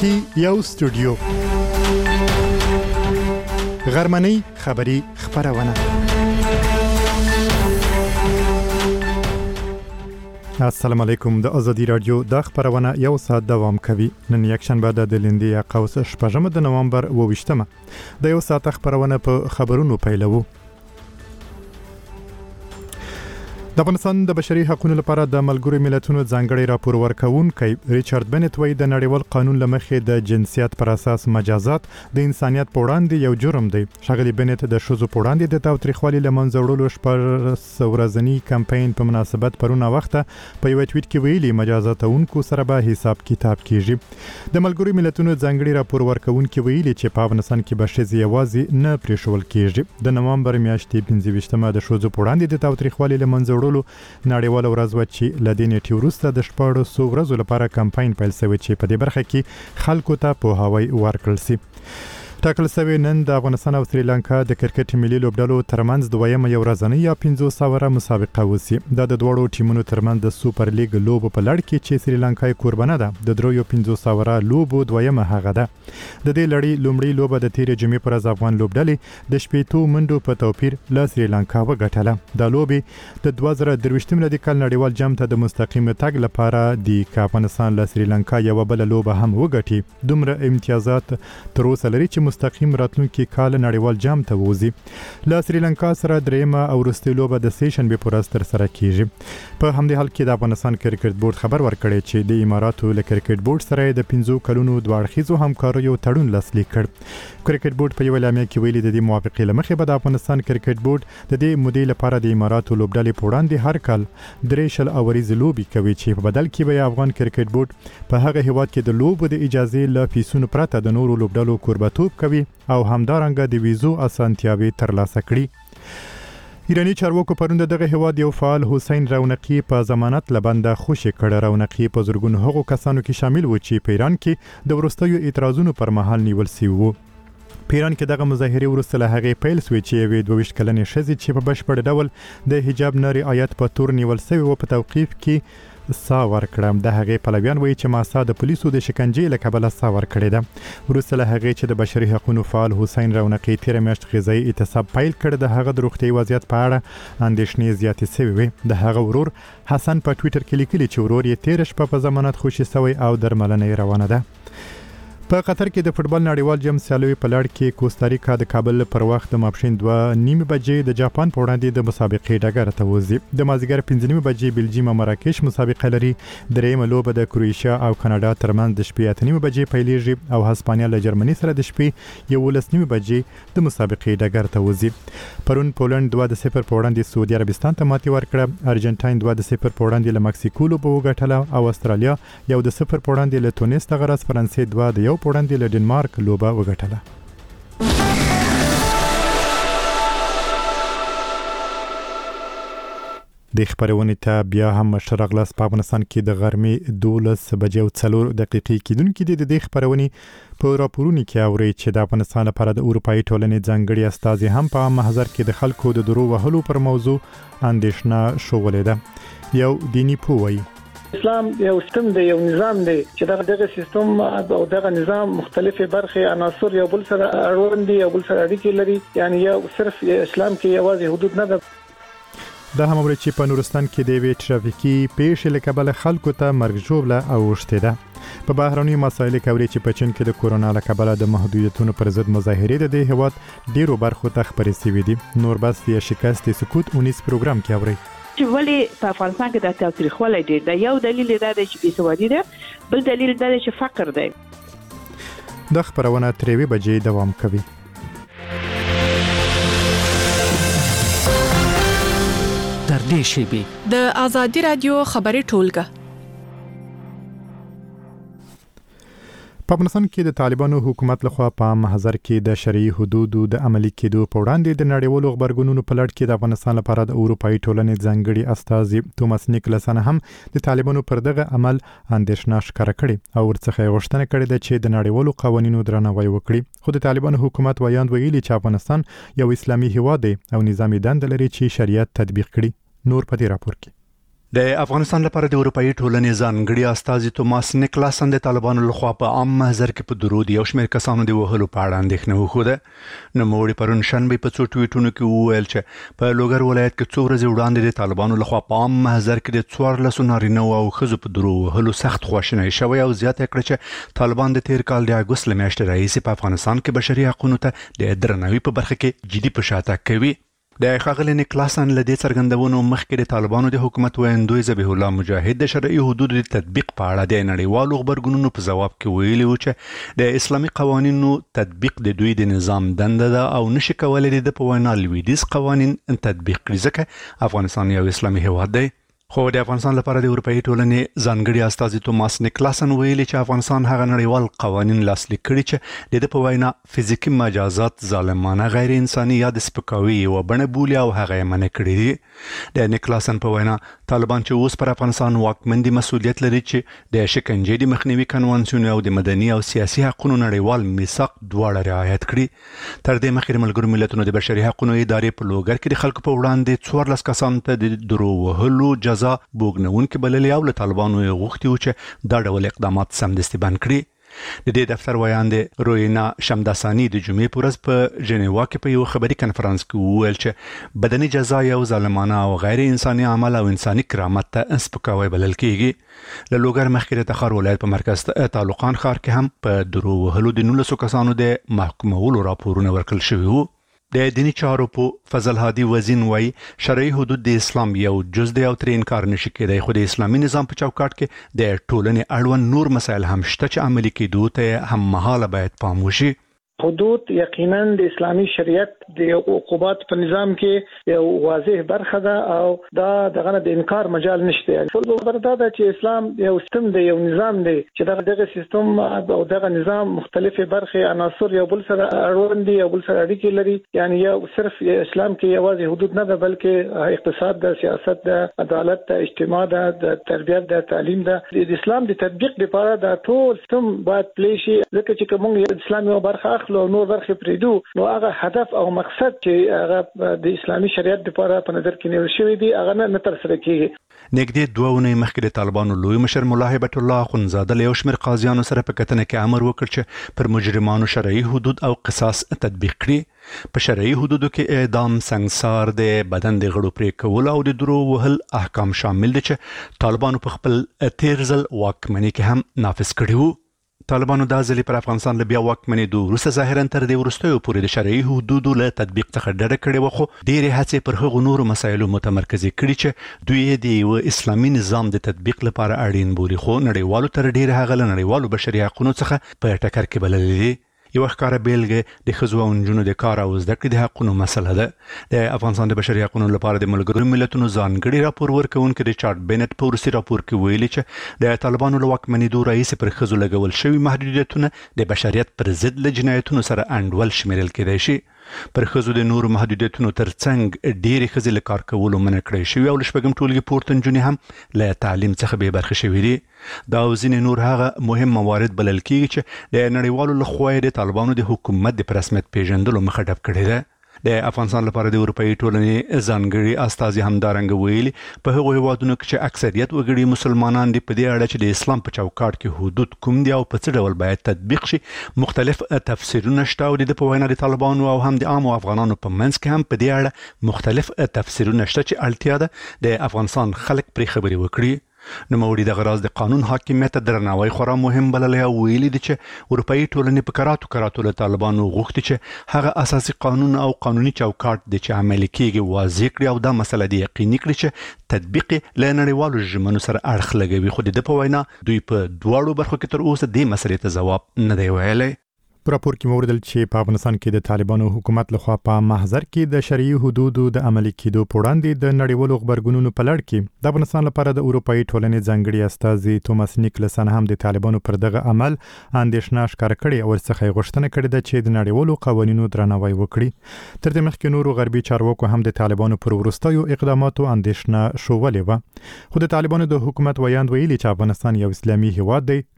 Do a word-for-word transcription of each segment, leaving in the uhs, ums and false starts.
کې یو استودیو غرمنۍ خبری خبرونه. السلام علیکم. د ازادي رادیو د خبرونه یو ساعت دوام کوي. نن یک شنبه د لندې قوس شپږم د نومبر اوویشتمه د یو ساعت خبرونه په خبرونو پیلوو. د افغانستان د بشري حقوقو لپاره د ملګرو ملتونو ځانګړي راپور ورکونکي ریچارډ بنت وایي د نړیوال قانون لمخې د جنسیت پر اساس مجازات د انسانيت په وړاندې یو جرم دی. ښاغلي بنت د ښځو په وړاندې د تاوتریخوالي له منځه وړلو شپږ ورځنی کمپاین په مناسبت پرونه وخته په یو ټویټ کې ویلي مجازاتونکو سره به حساب کتاب کیږي. د ملګرو ملتونو ځانګړي راپور ورکونکي ویلي چې په افغانستان کې به ښځې یوازې نه پریښول کیږي. د نومبر میاشتې پنځه ویشتمه د ښځو په وړاندې د تاوتریخوالي له منځه نړیواله ورځ و چې لدې نیټې وروسته د شپږو ورځو لپاره کمپاین پیل شوی چې په دې برخه کې خلکو ته پوهاوی ورکړل شي. ټاکل شوی نن د افغانستان او سریلانکا د کرکټ ملي لوبډلو ترمنځ دویمه یو ورځنۍ یا پنځه سوه مسابقه وسی. دا د دوړو ټیمونو ترمنځ د سوپر لیګ لوب په لړ کې چې سریلانکا قربانه ده. د دریو پنځه سوه لوبو دویمه هغه ده. د دې لړۍ لومړی لوبه د تیر جمعې پر ورځ افغان لوبډلې د شپېتو منډو په توپیر له سریلانکا وګټله. دا لوبې د دوه زره درویشتم لدی کال نړیوال جام ته د مستقیم تګ لپاره د افغانستان له سریلانکا یو بل لوبه هم وګټي. دومره امتیازات تر اوسه لري چې مستقیم راتلونکي کال نړیوال جام ته وځي. له سریلانکا سره دریمه او وروستۍ لوبه د سیشن به پر تر سره کیږي. په همدې حال کې د افغانستان کرکټ بورډ خبر ورکړی چې د اماراتو له کرکټ بورډ سره د پنځو کلونو دوه اړخیزو همکاریو تړون لاسلیک کړ. کرکټ بورډ په یو اعلامیه کې ویلي د دې موافقې لمخې به د افغانستان کرکټ بورډ د دې مودې لپاره د اماراتو لوبډلې په وړاندې هر کال درې شل اوریزې لوبې کوي چې په بدل کې به افغان کرکټ بورډ په هغه هیواد کې د لوبو د اجازه له فیسونو پرته د نورو لوبډلو کوربتوب کوي او همدارنګه د ویزو اسانتیاوي ترلاسه کړي. ایرانی چارواکو پرون دغه هیواد یو فعال حسین رونقی په ضمانت لبنده خوشی کړه. رونقی په زرګونو هغو کسانو کې شامل و چې په ایران کې د ورستیو اعتراضونو پر مهال نیول شوی وو. په ایران کې دغه مظاهره وروسته له هغې پیل شوې چې یوې دوه ویشت کلنې ښځې چې په بشپړ ډول د حجاب نه رعایت په تور نیول شوی و په توقیف کې سا ورکړه. د هغې پلویان وایي چې ماسا د پولیسو د شکنجې له کبله سا ورکړې ده. وروسته له هغې چې د بشري حقوقو فعال حسین رونقی تیره میاشت غذایي اعتصاب پیل کړ د هغه د روغتیايي وضعیت په اړه اندېښنې زیاتې شوې وې. د هغه ورور حسن په ټویټر کې لیکلي چې ورور یې تیره شپه په ضمانت خوشي شوی او درملنه یې روانه ده. په قطر کې د فوتبال نړیوال جام سیالیو په لړ کې کوستاریکا د کابل پر وخت د ماپښین دوه نیمې بجې د جاپان په وړاندې د مسابقې ډګر ته وځي. د مازدیګر پنځه نیمې بجې بلجیم او مراکش مسابقه لري. دریمه لوبه د کروشیا او کاناډا ترمنځ د شپې اته نیمې بجې پیلېږي او هسپانیا له جرمني سره د شپې یولس نیمې بجې د مسابقې ډګر ته وځي. پرون پولند دوه د صفر په وړاندې سعودي عربستان ته ماتې ورکړه. ارجنټاین دوه د صفر په وړاندې له مکسیکو لوبه وګټله او استرالیا یو د صفر په وړاندې له تونس ته غرض فرانسې دوه د یو په وړاندې له ډنمارک لوبه وګټله. د خبرونې ته بیا هم شرغلاس په افغانستان کې د غرمې دولس بجې او څلور دقیقې کېدونکې دي. د دې خبرونې په راپورونو کې اوري چې د افغانستان لپاره د اروپایي ټولنې ځانګړي استازي هم په محضر کې د خلکو د درو وهلو پر موضوع اندېښنه شولې ده. یو دیني پوهی اسلام یو سیستم دی، یو نظام دی چې دغه دغه سیستم او دغه نظام مختلفې برخې عناصر یو بل سره اړوند دي، یو بل سره اړیکې لري. یعنی یو صرف اسلام کې یوازې حدود نه ده. دا هم ورته چې په نورستان کې د وی ترافیکي پیښې له کبله خلکو ته مرګ ژوبله اوښتې ده. په بهرني مسایلو کې اوري چې په چین کې د کورونا له کبله د محدودیتونو پر ضد مظاهرې د دې هیواد ډیرو برخو ته خبرې شوې دي. نور بس یا شکست سکوت اونیس پروګرام کې اوري چې ولی په افغانستان کې د تاوتریخوالي ډیر دی. یو دلیل دا دی چې بېسوادي ده، بل دلیل دا دی چې فقر دی. د خبرونه ترې بجې دوام کوي. در دې شیبې د ازادي رادیو خبري ټولګه. په افغانستان کې د طالبانو حکومت لخوا په محضر کې د شرعي حدودو د عملي کېدو په وړاندې د نړیوالو خبرګونونو په لړ کې د افغانستان لپاره د اروپایي ټولنې ځانګړي استازي توماس نیکلسن هم د طالبانو پر دغه عمل اندېښنه ښکاره کړې او ورڅخه غوښتنه کړې ده چې د نړیوالو قوانینو درناوی وکړي. خو د طالبانو حکومت وایاند ویلي چې افغانستان یو اسلامي هیواد دی او نظامي دنده لري چې شریعت تطبیق کړي. نور په دې راپور کې د افغانستان لپاره د اروپאי ټولنې ځانګړي استازي توماس نیکلاسن د طالبانو لخوا په عام محضر کې په درود یو شمېر کسانو د وهلو په اړه اندېښنه وښوده. نوموړي پرون شنبه په څو ټویټونو کې وویل چې په لوګر ولایت کې څو ورځې وړاندې د طالبانو لخوا په عام محضر کې د څوارلسو نارینه او ښځو په درو وهلو سخت خواشینی شوی او زیاته کړه چې طالبان د تیر کال د اګوست له میاشتې راهیسې په افغانستان کې بشري حقوقو ته د درناوي په برخه کې جدي پشاته کوي. د ښاغلي نیکلاسن له دې څرګندونو مخکې د طالبانو د حکومت ویاندوی ذبیح الله مجاهد د شرعي حدودو د تطبیق په اړه د نړیوالو خبرګونونو په ځواب کې ویلي و چې د اسلامي قوانینو تطبیق د دوی د نظام دنده ده او نشي کولای د په وینا لویدیز قوانین تطبیق کړي ځکه افغانستان یو اسلامي هیواد دی. خو د افغانستان لپاره د اروپאי ټولنې ځانګړي استازي توماس نیکلاسن ویلي چې افغانستان هغه نړیوال قوانین لاسلیک کړي چې د په وینا فزیکی مجازات ظالمانه غیر انساني یا د سپکاوي او بڼه بولي او هغه یې منع کړي دي. د نیکلاسن په وینا طالبان چې اوس پر افغانستان واکمن دي مسؤلیت لري چې د شکنجې د مخنیوي کنوانسیون او د مدني او سیاسي حقوقو نړیوال میثاق دواړه رعایت کړي. تر دې مخکې د ملګرو ملتونو د بشري حقوقو ادارې په لوګر کې د خلکو په وړاندې څوارلس کسانو ته د درو وهلو جزا بوګنونکو بللي او له طالبانو غوښتي و چې دا ډول اقدامات سمدستي بند کړي. د دې دفتر ویاندې روینا شمداسانی د جمعې په ورځ په ژنیوا کې په یو خبري کنفرانس کې وویل چې بدني جزا یو ظالمانه او غیر انساني عمل او انساني کرامت ته سپکاوی بلل کیږي. له لوګر مخکې د تخار ولایت په مرکز تعلقان ښار کې هم په درو وهلو د نولسو کسانو د محکومولو راپورونه ورکړل شوي وو. د دینی چارو په فضل هادي وزین وای شرعي حدود د اسلام یو جز دی او تر انکار نشي کېدای خو د اسلامي نظام په چوکاټ کې د ټولنې اړوند نور مسایل هم شته چې عملي کېدو ته هم مهاله باید پام وشي. حدود یقینا د اسلامي شریعت د عقوبات په نظام کې یو واضح برخه ده او دا دغه د انکار مجال نشته. ټول خبره ده چې اسلام یو سیستم دی یو نظام دی چې دغه دغه سیستم او دغه نظام مختلفه برخه عناصر یو بل سره اړوند دي یو بل سره اړیکې لري. یعنی یو صرف اسلام کې یوازې حدود نه ده بلکې اقتصاد ده، سیاست ده، عدالت ده، اجتماع ده، د تربیت ده، تعلیم ده. د اسلام د تطبیق لپاره دا ټول سیستم باید پلیشي ځکه چې کوم اسلامي برخه اخلو نور برخه پریدو نو هغه هدف او مقصد چې هغه د اسلامي شریعت لپاره په نظر کې نیول شوی دی هغه نه تر سره کیږي. نږدې دوه ونې مخکې د طالبانو لوی مشر مولا هیبت الله اخوندزاده له یو شمېر قاضیانو سره په کتنه کې امر وکړ چې پر مجرمانو شرعي حدود او قصاص تطبیق کړي. په شرعي حدودو کې اعدام، سنگسار، د بدن د غړو پرې کول او د درو وهل احکام شامل دي چې طالبانو په خپل تیر ځل واکمنۍ کې هم نافذ کړي وو. طالبانو دا ځلې پر افغانستان له بیا واکمنېدو وروسته ظاهرا تر دې وروستیو پورې د شرعي حدودو له تطبیق څخه ډډه کړې وه خو ډېرې هڅې پر هغو نورو مسایلو متمرکزې کړي چې دوی یې د یوه اسلامي نظام د تطبیق لپاره اړین بولي خو نړیوالو تر ډېره هغه له نړیوالو بشري حقوقو څخه په ټکر کې بللې دي. یو ښکاره بیلګه د ښځو او نجونو د کار او زده کړې د حقونو مسله ده. د افغانستان د بشري حقوقو لپاره د ملګرو ملتونو ځانګړي راپور ورکوونکي ریچارډ بینټ په وروستي راپور کې ویلي چې د طالبانو له واکمنېدو راهیسې پر ښځو لګول شوي محدودیتونه د بشریت پر ضد له جنایتونو سره انډول شمیرل کېدای شي. پر ښځو د نورو محدودیتونو ترڅنګ ډېرې ښځې له کار کولو منع کړی شوي او له شپږم ټولګي پورته نجونې هم له تعلیم څخه بې برخې شوي دي. دا او ځینې نور هغه مهم موارد بلل کېږي چې د نړیوالو لخوا د طالبانو د حکومت د په رسمیت پیژندلو مخه ډپ کړې ده. د افغانستان لپاره د اروپאי ټولنې ځانګړي استازي همدارنګه ویلي په هغو هیوادونو کې چې اکثریت وګړي مسلمانان دي په دې اړه چې د اسلام په چوکاټ کې حدود کوم دي او په څه ډول باید تطبیق شي مختلف تفسیرونه شته او د په وینا د طالبانو او هم د عامو افغانانو په منځ کې هم په دې اړه مختلف تفسیرونه شته چې اړتیا ده د افغانستان خلک پرې خبرې وکړي. نوموړي د غراز د قانون حاکمیت درناوی خورا مهم بللی او ویلي دي چې اروپאי ټولنې په کراتو کراتو له طالبانو غوښتي چې هغه اساسي قانون او قانوني چوکاټ د چې عملي کېږي واضح کړي او دا مسله د یقیني کړي چې تطبیق له نړیوالو ژمنو سره اړخ لګوي خو د په وینا دوی په دواړو برخو کې تر اوسه دې مسلې ته ځواب نه دی ویلی. په راپور کې موردل چې په افغانستان کې د طالبانو حکومت لخوا په محضر کې د شرعي حدودو د عملي کېدو په وړاندې د نړیوالو خبرګونونو په لړ کې د افغانستان لپاره د اروپאי ټولنې ځانګړي استازي توماس نیکلسن هم د طالبانو پر دغه عمل اندېښنه ښکاره کړې او ورڅخه یې غوښتنه کړې ده چې د نړیوالو قوانینو درناوی وکړي. تر دې مخکې نورو غربي چارواکو هم د طالبانو پر وروستیو اقداماتو اندېښنه شولې وه خو د طالبانو د حکومت ویاند ویلي چې افغانستان یو اسلامي هیواد دی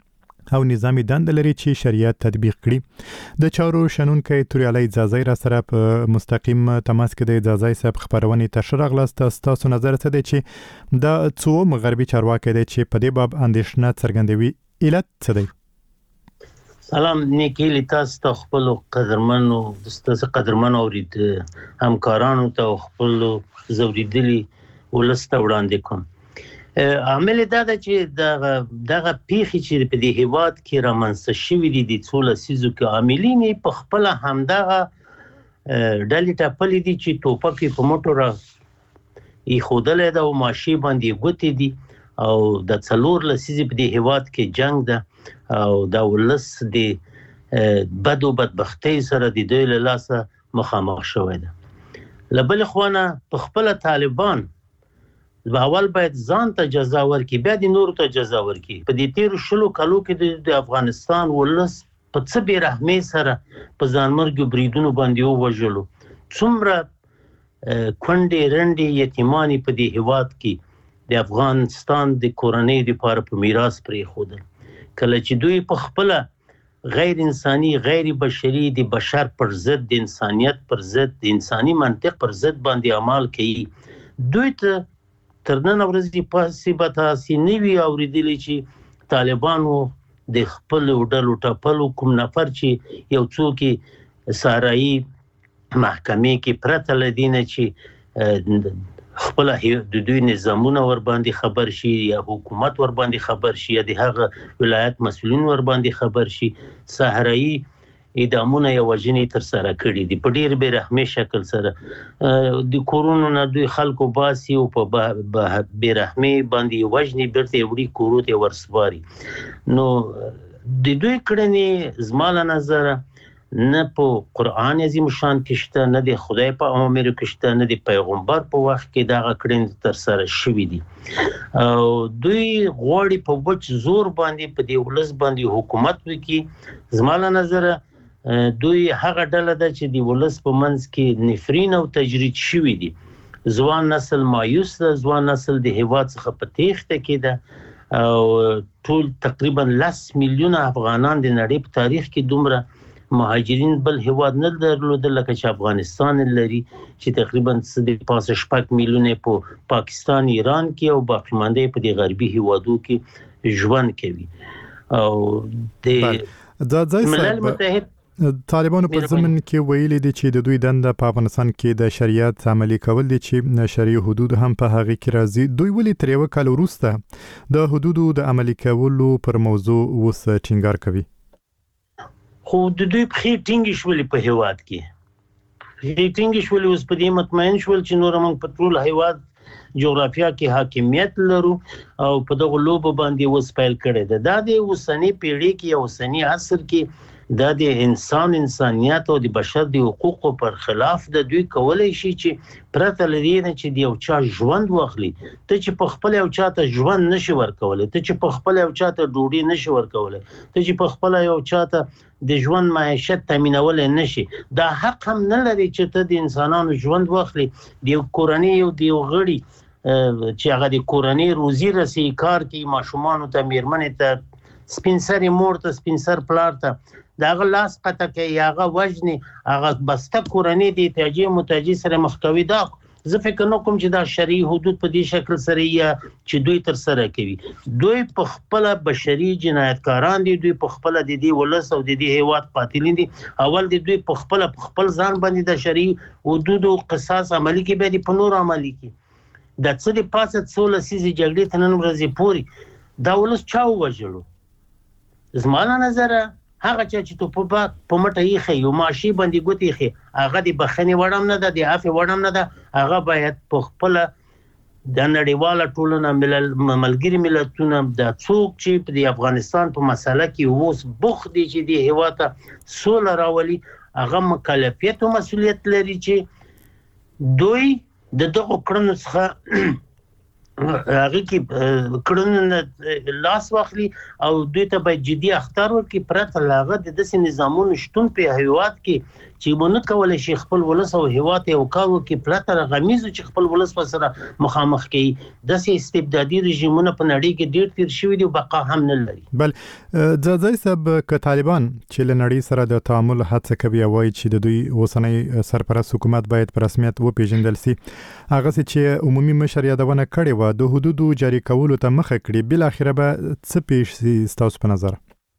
او نظامی دند لري چې شریعت تطبیق کړي. د چارو شنونکي توریالي اجازه را سره په مستقیم تماس کې د اجازه صاحب خبرونه ته شرغلاست. تاسو نظر څه دی چې دا څو مغربي چارواکي دي چې په دې باب اندېښنه څرګندوي؟ علت څه دی؟ سلام نیکی لیتاس ته خپل قدرمنو دستاسه قدرمنو اورید همکارانو ته خپل زوریدلی ولسته وړاندې کوم. عامل دا ده چې دغه دغه پیخي چې په دې هیواد کې رامنځته شوې دي د څو لسیزو کې عاملین په خپل همدغه ډلې ټاپلې دي چې توپک په موټر یې خودلې ده او ماشي باندې ګوتې دي او د څلور لسیزې په دې هیواد کې جنگ ده او دا ولس د بدو بدبختۍ سره د دوی له لاسه مخامخ شوی ده. لبل خوانه په خپل طالبان اول باید ځان ته جزا ورکړي بیا د نورو ته جزا ورکړي. په دې تیر شلو کالو کې د افغانستان ولس په څه بې رحمۍ سره په ځانمرګو بریدونو باندې ووژلو. څومره کونډې رنډې یتیمانې په دې هیواد کې د افغانستان د کورنۍ لپاره په میراث پرېښودل. کله چې دوی په خپله غیر انساني غیر بشري د بشر پر ضد د انسانیت پر ضد د انساني منطق پر ضد باندې عمل کوي، دوی ته تر نن ورځې پاسې به تاسې نه وي اورېدلي چې طالبانو د خپلو ډلو ټاپلو کوم نفر چې یو څوک یې سارایي محکمې کې پرته له دې نه چې خپله د دوی نظامونه ورباندې خبر شي یا حکومت ورباندې خبر شي یا د هغه ولایت مسؤلین ورباندې خبر شي، صحرایي اعدامونه یا وژنې ترسره کړي دي په ډېر بې رحمۍ شکل سره. د کورونو نه دوی خلکو باسي او په بې رحمۍ باندې وژنې بیرته یې وړي کورو ته یې ورسپاري. نو د دوی کړنې زما له نظره نه په قرآن عظیم شان کې شته، نه د خدای په اوامرو کې شته، نه د پیغمبر په وخت کې دغه کړنې ترسره شوي دي. او دوی غواړي په وچ زور باندې په دې ولس باندې حکومت وکړي. زما له نظره دوی هغه ډله ده چې د ولس په منځ کې نفرین او تجرید شوي دي. ځوان نسل مایوس ده، ځوان نسل د هیواد څخه په تیښته کې ده او ټول تقریبا لس میلیونه افغانان د نړۍ په تاریخ کې دومره مهاجرین بل هیواد نه درلودل لکه چې افغانستان لري چې تقریبا د پاسه شپږ میلیونه په پاکستان ایران کې او باقي مانده په د غربي هیوادو کې ژوند کوي. او د ملل متحد طالبانو په ضمن کې ویلي دي چې د دوی دنده په افغانستان کې د شریعت عملي کول دي چې شرعي حدود هم په هغه کې راځي. دوی ولې تر یو کال وروسته د حدودو د عملي کولو پر موضوع اوس ټینګار کوي؟ خو د دوی پخې ټینګې شولې په هیواد کې پخې ټینګې شولې اوس په دې مطمئن شول چې نور موږ په ټول هیواد جغرافیا کې حاکمیت لرو او په دغه لوبه باندې اوس پیل کړی ده. دا د اوسنۍ پیړۍ کې اوسني عصر کې دا د انسان انسانیت او د بشر د حقوقو پر خلاف د دوی کولای شي چې پرته له دې نه چې د یو چا ژوند واخلي. ته چې په خپل یو چا ته ژوند نشي ورکولی، ته چې په خپل یو چا ته ډوډۍ نشي ورکولی، ته چې په خپل یو چا ته د ژوند معیشت تامینولی نشي، دا حق هم نه لري چې ته د انسانانو ژوند واخلي. د یو کورنۍ یو د یو غړي چې هغه د کورنۍ روزي رسي کار کوي، ماشومانو ته، میرمنې ته، سپین سرې مور ته، سپین سر پلار ته دا هغه لاس قطع کوي، هغه وژنې، هغه بسته کورنۍ د احتیاجي محتاجۍ سره مخ کوي. دا زه فکر نه کوم چې دا شرعي حدود په دې شکل سره یا چې دوی ترسره کوي. دوی په خپله بشري جنایتکاران دي، دوی په خپله د دې ولس او د دې هیواد قاتلین دي. اول د دوی په خپله په خپل ځان باندې د شرعي حدود او قصاص عملي کوي، بیا د په نورو عملي کوي. د څه د پاسه څو لسیزې جګړې ته نن ورځې پورې دا ولس چا ووژلو؟ زما له نظره هغه چې تو په په مټه یې خي یو ماشي باندې ګوتې خي هغه د بخنې وړم نه ده، د عفو وړم نه ده. هغه باید په خپل د نړیواله ټولنه ملل ملګری ملتونه د څوک چې په افغانستان په مسله کې اوس بوخ دي چې د هیواد سوله راولي، هغه مکلفیت او مسؤلیت لري چې دوی د دغه کړنو څخه هغه کې کړنو لاس واخلي او دوی ته باید جدي اختار ورکړي. پرته له هغه د داسې نظامونو شتون په هیواد کې چې مونږ کولای شي خپل ولس او هیواد یو کارو کې پلاتر غمیزو چې خپل ولس سره مخامخ کوي د سي استبدادي رژیمونو په نړۍ کې ډیر تیر شوی دی بقا هم نه لري. بل ځای سب ک طالبان چې لنړۍ سره د تعامل هڅه کوي او چې د دوی اوسنۍ سرپرست حکومت باید په رسمیت وپیژندل سي هغه چې عمومي مشر یادونه کړې و د حدودو جاری کولو ته مخه کړې بل اخره به څه پیښ سي تاسو په نظر؟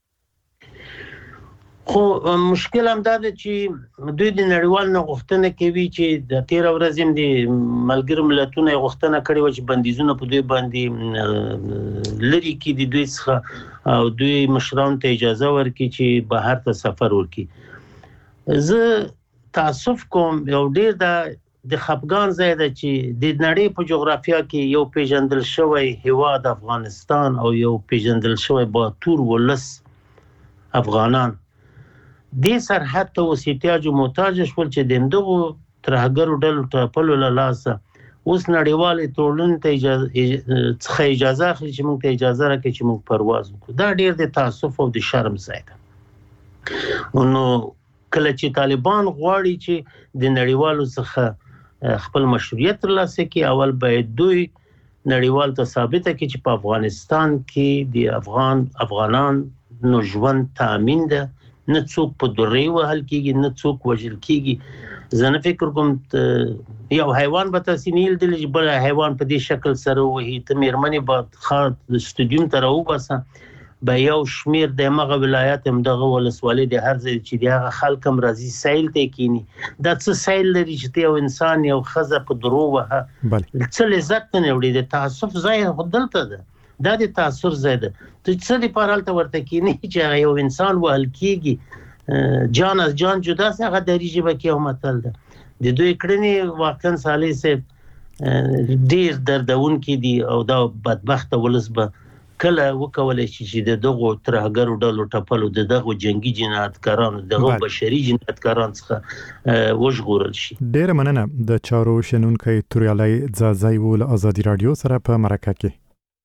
خو مشکل هم دا دی چې دوی د نړیوال نه غوښتنه کوي چې د تیر ورځ هم د ملګرو ملتونو غوښتنه کړې و چې بندیزونه په دوی باندې لري کې د دوی څخه او دوی مشران ته اجازه ورکړي چې بهر ته سفر وکړي. زه تاسف کوم یو ډیر د خپګان ځای دی چې د نړۍ په جغرافیا کې یو پیژندل شوی هیواد افغانستان او یو پیژندل شوی باتور ولس افغانان د سرحد ته وسیتاج او محتاج شول چې دندغو ترهګرو ډلو ټاپلو له لاسه اوس نړیوالې ټولنې ته اجازه څخه اجازه اخلي چې موږ ته اجازه راکړي چې موږ پرواز وکړو. دا ډیر د تاسف او د شرم ځای دی. نو کله چې طالبان غواړي چې د نړیوالو څخه خپل مشروعیت ترلاسه کړي اول باید دوی نړیوال ته ثابته کړي چې په افغانستان کې د افغان افغانان نو ژوند تامین ده، نه څوک په درې وهل کېږي نه څوک وژل کېږي. زه نه فکر کوم یو حیوان به تاسې نه لیدلی چې بل حیوان په دې شکل سره ووهي. ته مېرمنې به ښار سټډیوم ته راوباسه به یو شمېر د همغه ولایت همدغه ولسوالۍ د هر ځای چې د هغه خلک هم راځي سیل ته کېني. دا څه سیل لري چې ته یو انسان یو ښځه په درو وهه څه لذت نه وړي. د تعصب ځای خو دلته ده، دا د تاثر ځای ده. ته څه دپاره هلته ورته کېني چې هغه یو انسان وهل کېږي جان از جان جدا سي. هغه دري ژبه کې یو متل ده. د دوی کړنې واقعا صالح صاحب ډېر دردونکي دي او دا بدبخته ولس به کله وکولای شي چې د دغو ترهګرو ډلو ټپلو د دغو جنگي جنایتکارانو دغو بشري جنایتکارانو څخه وژغورل شي. ډېره مننه د چارو شنونکی توریالی ځاځی و له ازادي راډیو سره په مرکه کې.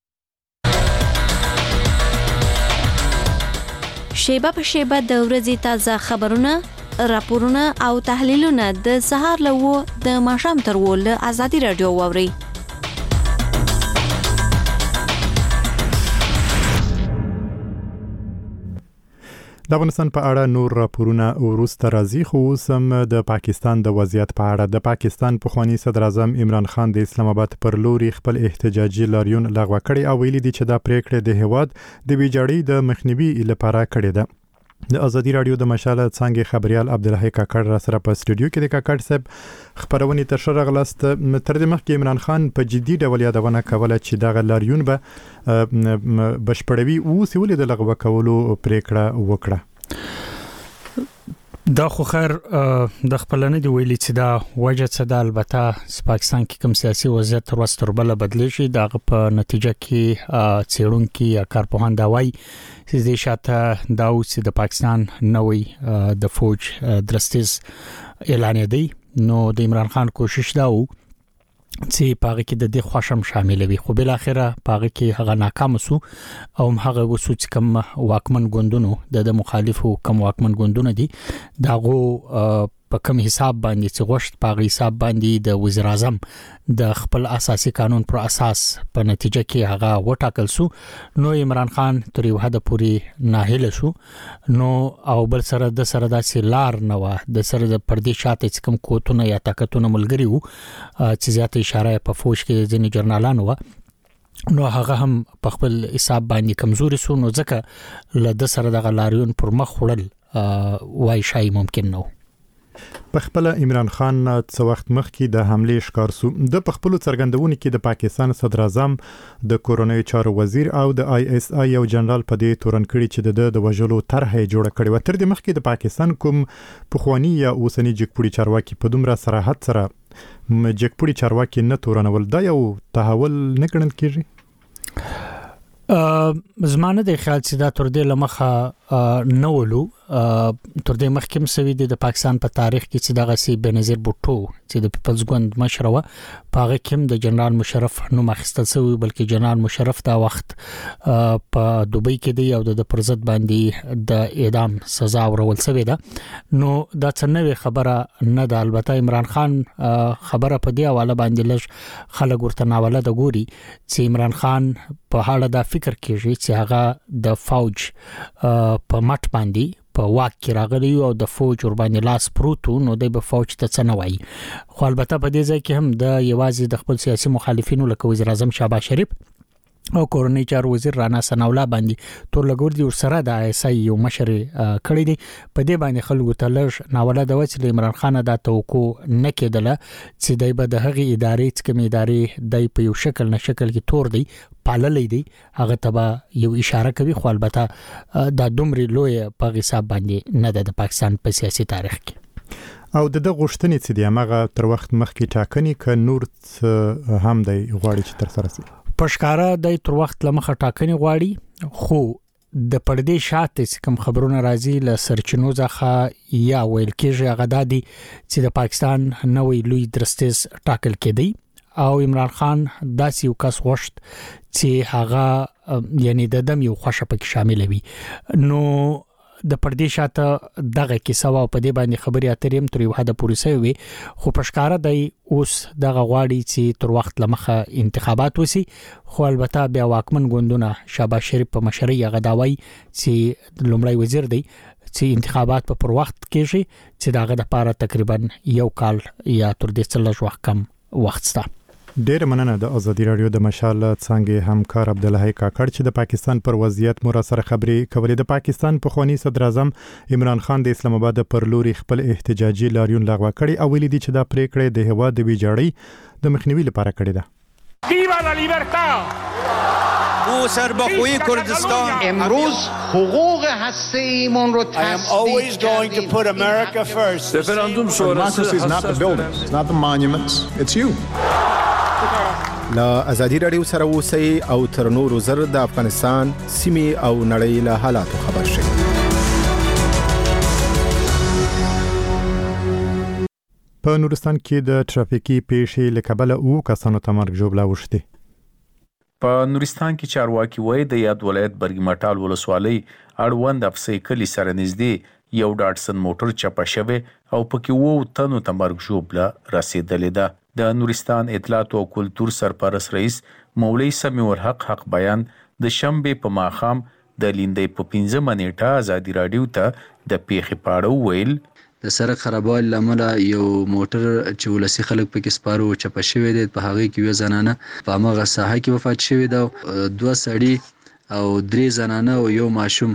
شیبه په شیبه د ورځې تازه خبرونه، راپورونه او تحلیلونه د سهار له و د ماښام تر و له ازادي راډیو واورئ. د افغانستان په اړه نور راپورونه وروسته راځي، خو اوس هم د پاکستان د وضعیت په اړه. د پاکستان پخوانی صدر اعظم عمران خان د اسلام آباد پر لوري خپل احتجاجي لاریون لغوه کړی او ویلي دي چې دا پریکړه د هیواد د ویجاړۍ د مخنیوي لپاره کړې ده. د ازادي راډیو د مشاله څنګه خبريال عبدالحی کاکړ را سره په استودیو کې د کاکړ صاحب خبرونه تر شره غلست. تر دې مخکې عمران خان په جدي ډول یادونه کوله چې دغه لاریون به بشپړوي او سیولې د لغوه کولو پریکړه وکړه. دا خو خیر د خپلنه دی ویلي چې دا وجه څه ده. البته پاکستان کې کوم سیاسي وضعیت تر وسه تر بل بدلی شي دا په نتیجه کې څېړونکو یا کارپوهان دا وایي چې د شاته دا اوس د پاکستان نوې د فوج درستیز اعلان دی. نو د عمران خان کوشش دا و چې پاره کې د دې خوشم شامل وي، خو بل اخره پاره کې هغه ناکام شو او هغه وسو چې کوم واکمن ګوندونو د مخالفو کوم واکمن ګوندونه دي داغو په کوم حساب باندې چې غوښت په حساب باندې د وزیر اعظم د خپل اساسي قانون پر اساس په نتیجه کې هغه وټاکل شو. نو عمران خان تر یو حد پورې ناهیله شو. نو او بل سره د سره داسې لار نه و د سره د پردي شاته کوم کوتونه یا طاقتونه ملګری وو چې زیاته اشاره په فوج کې د جنرالانو و. نو هغه هم په خپل حساب باندې کمزوري شو. نو ځکه له د سره د لاریون پر مخ وړل وای شای ممکن نه. په خپل عمران خان څو وخت مخکې د حمله ښکار سو. د خپل څرګندونې کې د پاکستان صدر اعظم د کورونی چارو وزیر او د آی اس آی یو جنرال په دې تورن کړي چې د د وژلو طرح جوړ کړي و. تر دې مخکې د پاکستان کوم پخوانی یا اوسنی جګپوړي چارواکي په دومره صراحت سره جګپوړي چارواکي نه تورنول. دا یو تحول نه ګڼل کیږي؟ زمانه د خیال چې دا تر دې لمخه نه ولو تر دې مخکې مسوي د پاکستان په تاریخ کې چې دغه سی بنظیر بوټو چې د پیپلز ګوند مشر و پاغه کې د جنرال مشرف نوم اخیستل شوی بلکې جنرال مشرف دا وخت په دوبۍ کې دی او د پرزت باندې د اعدام سزا ورول شوی ده نو دا څنګه خبره نه ده البته عمران خان خبره په دی حواله باندې لږ خلک ورته ناوله د ګوري چې عمران خان په حاله دا فکر کوي چې هغه د فوج په مټ باندې په واک کې راغلی او د فوج ور باندې لاس پروتو نو د فوج ته څه نه وایي خو البته په دې ځای کې هم د یوازې د خپل سیاسي مخالفینو لکه وزیر اعظم شهباز شریف او کورنۍ چارو وزیر رانا ثناءالله باندې ټول لګور دي سره د آی اس آی یو مشر کړی دی په دې باندې خلکو ته لږ ناوله د وڅ عمران خان د توقع نه کېدله چې دای په دغه ادارې چې کوم ادارې دای په یو شکل نه شکل کې تور دی پاللې دی هغه ته یو اشاره کوي خو البته د دومره لوی په حساب باندې نه د پاکستان په سیاسي تاریخ کې او د دغه غوښتنې چې دی هغه تر وخت مخکې ټاکنې ک نور هم دی غواړي چې تر سره شي پښکارا د تر وخت لمخه ټاکنې غواړي خو د پردې شاته کوم خبرونه راځي ل سرچینو ځخه یا ویل کېږي هغه د چې د پاکستان نوې لوی درستیز ټاکل کېدی او عمران خان داسې یو کس غوښت چې هغه یعنی د دم یو خوشه پکې شامل وي نو د پردې شاته دغه کیسه او په دې باندې خبري اتریم تر یو حد پورې سوي خو پښکارا دی اوس دغه غواړي چې تر وخت لمخه انتخابات وسی خو البته بیا واکمن ګوندونه شهباز شریف په مشرۍ هغه داوي چې لومړی وزیر دی چې انتخابات په پر وخت کېږي چې دغه د لپاره تقریبا یو کال یا تر دې څلور وخت کم وخت ستا ډیر مننه د ازادي رادیو د مشال څنګه همکار عبدالحی کاکړ چې د پاکستان پر وضعیت مو را سره خبري کوي د پاکستان په خواني صدر اعظم عمران خان د اسلام آباد پر لوري خپل احتجاجي لاریون لغوه کړي او ویلي دي چې دا پریکړه د هوا د ویجاړي د مخنیوي لپاره کړې ده ویوا لا لیبرتا او سربخوی کردستان امروز حقوق هسته ایمون رو تصدیق کردیم رفراندوم شورای is not the buildings, it's not the monuments, it's you. لا ازادي رادیو سره اوسئ او تر نورو زر د افغانستان سیمې او نړۍ له حالاتو خبر شئ. په نورستان کې د ټرافیکي پیښې لکبل او کسانو ته مرګ جوړه وشته. په نورستان کې چارواکي وایي د یاد ولایت برګمټال ولسوالۍ اړوند افسې کلی سره نږدې یو ډاټسن موټر چپه شوی او پکې وو تنو ته مرګ جوړه رسیدلې ده. د نورستان اطلاعات او کلتور سرپرست رئیس مولوی سمیع الحق حق بیان د شنبه په ماښام د لیندې په پنځمه نیټه ازادي رادیو ته د پیښې پاړو ویل د سړک خرابوالي لامل یو موټر چې ولسی خلک پکې سپارو چپه شوی دی په هغه کې یو زنانه په هغه ساحه کې وفات شوی دا دوه سړي او درې زنانه او یو ماشوم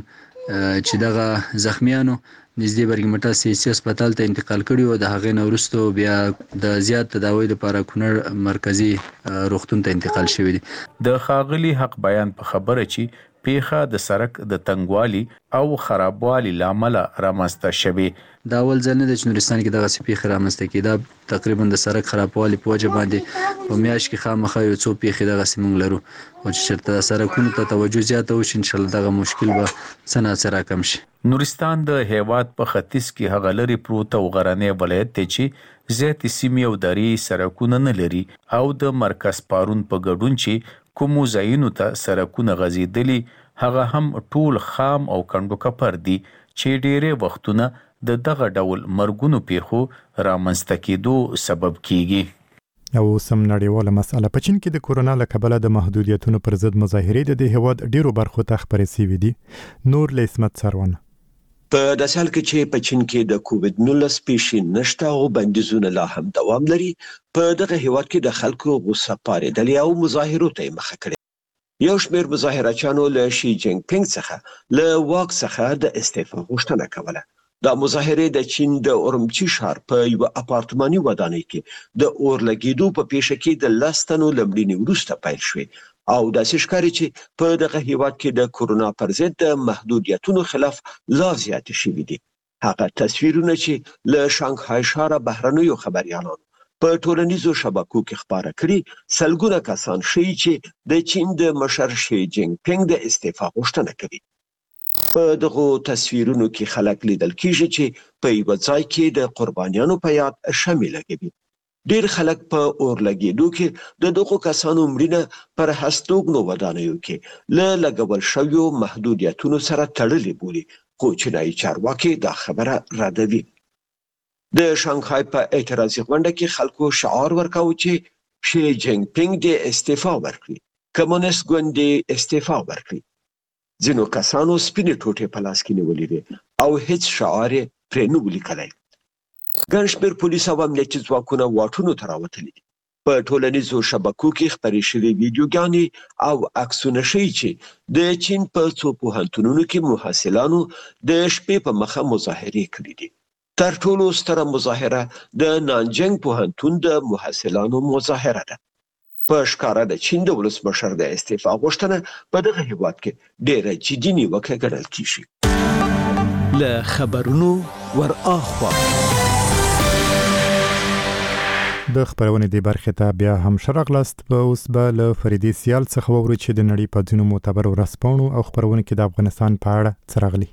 چې دغه زخمیانو نږدې برګمټال سیاسي هسپتال ته انتقال کړي او د هغې نه وروسته بیا د زیات تداوی لپاره کونړ مرکزی روغتون ته انتقال شوی دی. د ښاغلي حق بیان په خبره چې پیښه د سړک د تنګوالي او خرابوالي لامل رامنځته شوی. دا اول ځل نه د نورستان کې دغه پیښه رامنځته کیده تقریبا د سړک خرابوالي په وجه باندې په میاشت کې خامخا یو څو پیښې دغه سیمون لرو او چې چېرته سړکونو ته توجه زیاته وشي ان شاء الله دغه مشکل به څه ناڅه راکم شي. نورستان د هیواد په ختیځ کې هغه لري پروت او غرنی ولایت دی چې زیاتې سیمې او درې سړکونه نه لري او د مرکز پارون په ګډون چې کومو ځایونو ته سړکونه غځېدلي هغه هم ټول خام او کندو کپر دي چې ډېرې وختونه د دغه ډول مرګونو پیښو رامنځته کېدو سبب کیږي. او سم نړیواله مسله په چین کې د کورونا له کبله د محدودیتونو پر ضد مظاهرې د هیواد ډیرو برخو ته خبرې شوې دي. نور لسمت سروانه په داسې حال کې چې په چین کې د کووډ نولس پیښې نشته او بندیزونه لا هم دوام لري په دغه هیواد کې د خلکو غوسه پارېدلې او مظاهرو ته مخه کړې. یو شمېر مظاهرچیانو له شي جینګ پینګ څخه له واک څخه د استعفا غوښتنه کوله. دا مظاهرې د چین د اورمچي ښار په یو اپارتماني ودانۍ کې د اور لګیدو په پیښه کې د لستنو لمړینې وروسته پیل شوې او داسې ښکاري چې په دغه هیواد کې د کورونا پر ضد د محدودیتونو خلاف لا زیاتې شوي دي. هغه تصویرونه چې له شانګهای ښاره بهرنیو خبریالانو په ټولنیزو شبکو کې خپاره کړي سلګونه کسان ښیي چې د چین د مشر شي جینګ پینګ د استعفا غوښتنه کوي. په دغه تصویرونو کې خلک لیدل کیږي چې په یو ځای کې د قربانیانو په یاد شمع لګوي. ډیر خلک په اور لګېدو کې د دغو کسانو مړینه پر هستوګنو ودانیو کې له لګول شویو محدودیتونو سره تړلې بولي، خو چینایي چارواکي دا خبره ردوي. د شانګهای په اعتراضي غونډه کې خلکو شعار ورکاوه چې شي جینګ پینګ دې استعفا ورکړي، کمونیست ګوند دې استعفا ورکړي. ځینو کسانو سپینې ټوټې په لاس کې نیولې وې او هیڅ شعار یې پرې نه و لیکلی. ګڼ شمېر پولیس او امنیتي ځواکونه واټونو ته راوتلي دي. په ټولنیزو شبکو کې خپرې شوې ویډیوګانې او عکسونه ښیي چې د چین په څو پوهنتونونو کې محصلانو د شپې په مخه مظاهرې کړې دي. تر ټولو ستره مظاهره د نانجنګ پوهنتون د محصلانو مظاهره ده. په ښکاره د چین د ولسمشر د استعفا غوښتنه په دغه هیواد کې ډېره جدي نیوکه ګڼل کیږي. له خبرونو ور اخوا د خبرونې دی برخه ته بیا هم شرغلست په اوس به له فریدي سیال څخه ووري چې د نړۍ په ځینو معتبر ورسپانو او خبرونه کې د افغانستان په اړه څرغلي.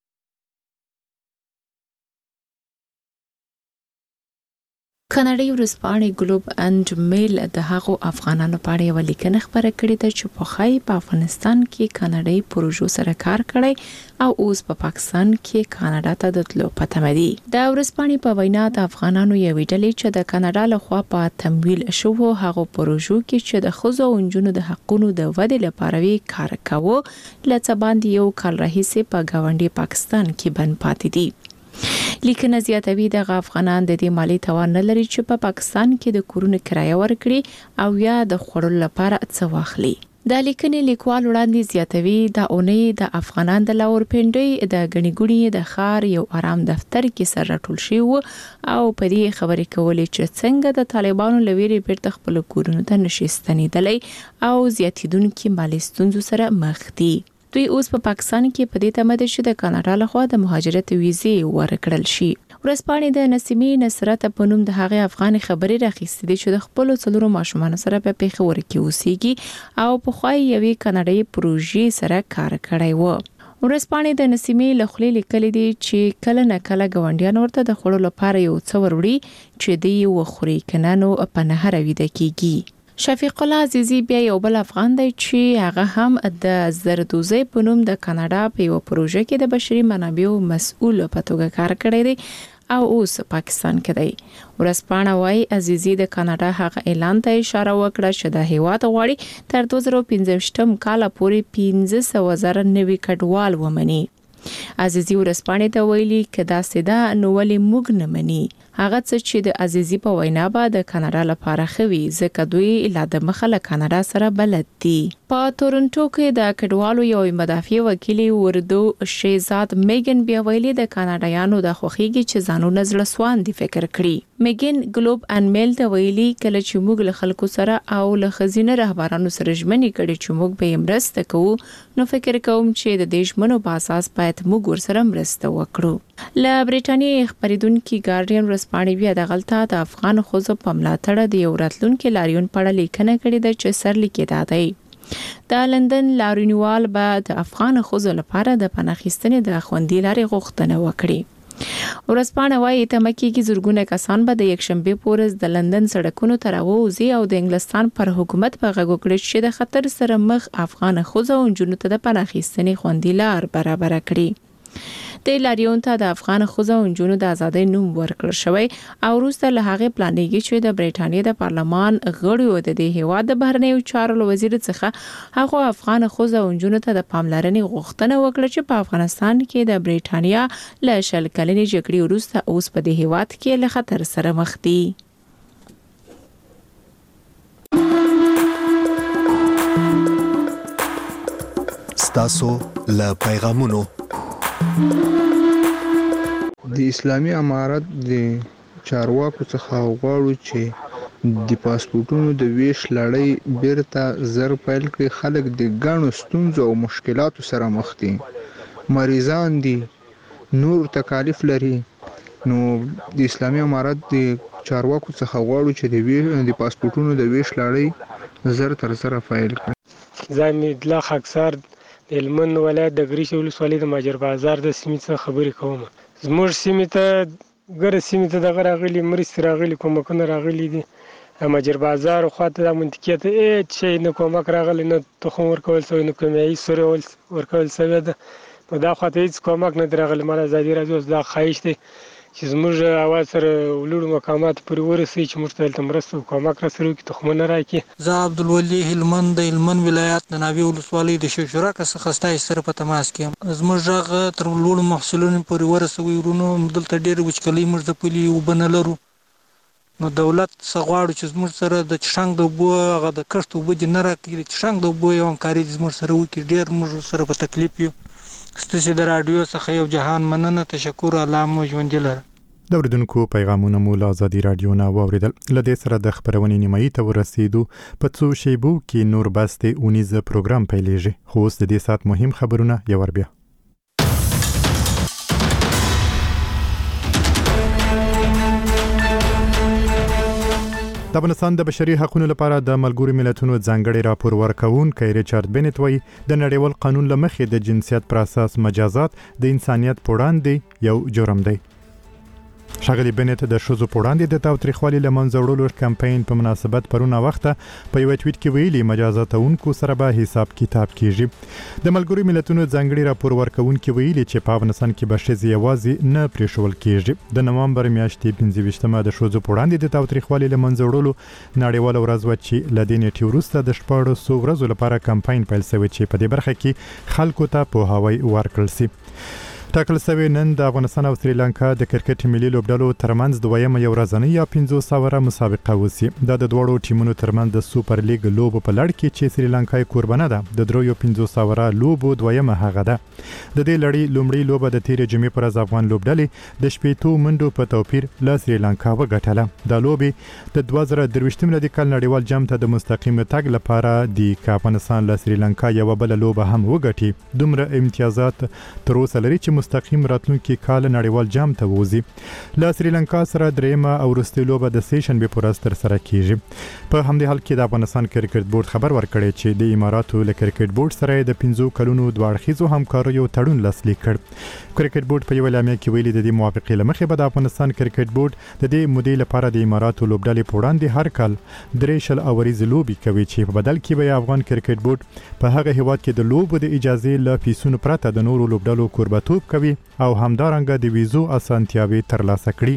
کاناډایي ورځپاڼې ګلوب اند میل د هغو افغانانو په اړه یوه لیکنه خپره کړې ده چې پخوی په افغانستان کې کاناډایي پروژو سره کار کړی او اوس په پاکستان کې کاناډا ته د تلو په تمه دي. د ورځپاڼې په وینا د افغانانو یوې ډلې چې د کاناډا لخوا په تمویل شوو هغو پروژو کې چې د ښځو او نجونو د حقونو د ودې لپاره وی کار کاوه له څه باندې یو کال راهیسې په ګاونډي پاکستان کې بند پاتې دي. لیکنه زیاتوي د افغانان د دې مالی توان نه لري چې په پا پاکستان کې د کورونو کرایه ورکړي او یا د خوړلو لپاره څه واخلي. د لیکنې لیکوال وړاندې زیاتوي د اونۍ د افغانان د لاورپنډۍ د غنیګونی د خار یو آرام دفتر کې سره راټول شي او په دې خبرې کولې چې څنګه د طالبانو لویري بیرته خپل کورونو ته نشي ستنېدلی او زیاتیدونکو مالی ستونزو سره مخ دي. دوی اوس په پا پاکستان کې په دې تمه دي چې د کاناډا لخوا د مهاجرت ویزې ورکړل شي. ورځپاڼې د نسیمې نصرت په نوم د هغې افغان خبرې راخیستې دي چې د خپل څلورو ماشومان سره په پیښور کې اوسېږي او په خوای یوې کاناډایي پروژې سره کار کړی و. ورځپاڼې د نسیمې له خولې لیکلي دي چې کله نه کله ګاونډیان ورته د خوړو لپاره یو څه وروړي چې دوی وخوري کنه نو په نهر ویده کیږي. شفیق الله عزیزی بیا یو بل افغان دی چې هغه هم د زردوزی په نوم د کاناډا په یو پروژه کې د بشري منابعو مسؤل په توګه کار کړی دی او اوس پاکستان کې دی. ورځپاڼه وايي عزیزی د کاناډا هغه اعلان ته اشاره وکړه چې د هیواد غواړي تر دوه زره پنځه کال پورې پنځه سوه زره نوي کډوال ومني. عزیزی ورځپاڼې ته ویلي کدا سیده نو ولې موږ نه مني. هغه څه چې د عزیزی په وینا به د کاناډا لپاره خوي ځکه دوی لا د مخله کاناډا سره بلد دي. په تورنټو کې د کډوالو یو مدافع وکیل وردو شهزاد میګن بیا ویلي د کاناډایانو د خوخيږي چې ځانونه زړه سوان دي فکر کړي. میګن ګلوب ان میل ته ویلي کله چې موږ له خلکو سره او له خزینه رهبرانو سره ژمنې کړي چې موږ به مرسته کوو نو فکر کوم چې د دې ژمنو په اساس باید موږ ورسره مرسته وکړو. له بریټانیې خبرېدونکو ګارډین ورځپاڼې بیا د غلطه د افغان خوځو په ملاتړ د یو راتلونکو لاریون په اړه لیکنه کړې ده چې سر لیکي دی. د لندن لاریونوال به د افغان خوځو لپاره د پناهخیستنې د خوندي لارې غوښتنه وکړي. ورځپاڼه وايي تمکه کې زورګونه کسان به د یکشنبه پورز د لندن سړکونو ته راوځي او د انګلستان پر حکومت په غږ وکړي چې د خطر سره مخ افغان خوځو او جنونو ته د پناهخیستنې خوندي لار برابر کړي. د لاریون ته د افغان خوځو او جنونو د ازادۍ نوم ورکړل شوی او وروسته له هغه پلانېږي چې د بریټانیا د پارلمان غړو د دې هیواد د بهرنیو چارو وزیر څخه هغه افغان خوځو او جنونو ته د پاملرنې غوښتنه وکړه چې په افغانستان کې د بریټانیا له شل کلنې جګړې وروسته اوس په دې هیواد کې له خطر سره مخ دي. ستاسو له پیغامونو د اسلامي امارت د چارواکو څخه غواړو چې د پاسپورتونو د ویش لړۍ بیرته زر پیل کړي. خلک د ګڼو ستونزو او مشکلاتو سره مخ دي، مریضان دي، نور تکالیف لري. نو د اسلامي امارت د چارواکو څخه غواړو چې د پاسپورتونو د ویش لړۍ زر تر زر پیل کړي. زمید الله خاکسار د هلمند ولایت د ګریش ولسوالۍ د ماجر بازار د سیمې څخه خبرې کوم. زموږ سیمې ته ګره سیمې ته دغه راغلي مرستې راغلي کومکونه راغلي دي. ماجر بازار خواته د منطقې ته هېڅ شی نه کومک راغلی، نه تخم ورکول سوی، نه کیمیايي سرې ورکول سوی ده. نو دا خواته هېڅ کومک نه دی راغلی. ما د ازادي راډیو دا خواهش دی چې زموږ اواز سره لوړو مقاماتو پورې ورسوي چې موږ ته دلته مرسته او کومک راسره وکړي، تخمونه راکړي. زه عبدالولي هلمند د هلمند ولایت د ناوې ولسوالۍ د شیشورک څخه ستاسو سره په تماس کې یم. زموږ غږ تر لوړو محصولونو پورې ورسوي. ورونو دلته ډېرې وچکالۍ موږ د پولي اوبه نه لرو. نو دولت څه غواړو چې زموږ سره د چشنګ د اوبو هغه د کښت اوبه دې نه راکړي، د چشنګ د اوبو یو همکاري دې زموږ سره وکړي. ډېر موږ سره په تکلیف یو. ستاسو د راډیو څخه یو جهان مننه، تشکر. الله مو ژوندي لره. د اوریدونکو پیغامونه مو له ازادي راډیو نه واوریدل. له دې سره د خبرونې نیمایي ته ورسېدو. په څو شیبو کې نور بسته اونیزه پروګرام پیلېږي. خو اوس د دې سات مهم خبرونه یو ور بیا. د افغانستان د بشري حقوقو لپاره د ملګرو ملتونو ځانګړي راپور ورکوونکی ریچارډ بنت وایي د نړیوال قانون له مخې د جنسیت پر اساس مجازات د انسانیت په وړاندې یو جرم دی. ښاغلي بنت د ښځو په وړاندې د تاوتریخوالي له منځه وړلو کمپاین په مناسبت پرونه وخته په یو ټویټ کې ویلي مجازاتونکو سره به حساب کتاب کیږي. د ملګرو ملتونو ځانګړي راپور ورکوونکي ویلي چې په افغانستان کې به ښځې یوازې نه پرېښول کیږي. د نومبر میاشتې پنځه ویشتمه د ښځو په وړاندې د تاوتریخوالي له منځه وړلو نړیواله ورځ وه چې له دې نیټې وروسته د شپاړسو ورځو لپاره کمپاین پیل شوی چې په دې برخه کې خلکو ته پوهاوی ورکړل شي. ټاکل شوی نن د افغانستان او سریلانکا د کرکټ ملي لوبډلو ترمنځ دویمه یو ورځنۍ یا پنځوس اوره مسابقه وسی. دا د دوړو ټیمونو ترمنځ د سوپر لیګ لوب په لړ کې چې سریلانکا کوربانه ده. د دریو پنځوس اوره لوب دویمه هغه ده. د دې لړۍ لومړی لوبه د تیر جمعې پر ورځ افغان لوبډلې د شپېتو منډو په توپیر له سریلانکا وګټله. دا لوبې د دوه زره درویشتم میلادي کال نړیوال جام ته د مستقیم تګ لپاره د افغانستان له سریلانکا یو بل لوبه هم وګټي. دومره امتیازات تر اوسه لري چې مستقیم راتلونکي کې کال نړیوال جام ته ووزي. له سریلانکا سره دریمه او وروستۍ لوبه د سه شنبې په ورځ ترسره کیږي. په همدې حال کې د افغانستان کرکټ بورډ خبر ورکړی چې د اماراتو له کرکټ بورډ سره د پنځو کلونو دوه اړخیزو همکاریو تړون لاسلیک کړ. کرکټ بورډ په یو اعلامیه کې ویلي د دې موافقې له مخې به د افغانستان کرکټ بورډ د دې مودې لپاره د اماراتو لوبډلې په وړاندې هر کال درې شل اوریزې لوبې کوي چې په بدل کې به افغان کرکټ بورډ په هغه هیواد کې د لوبو د اجازې له فیسونو پرته د نورو لوبډلو کوربتوب کوي او همدارنګه د ویزو اسانتیاوي ترلاسه کړي.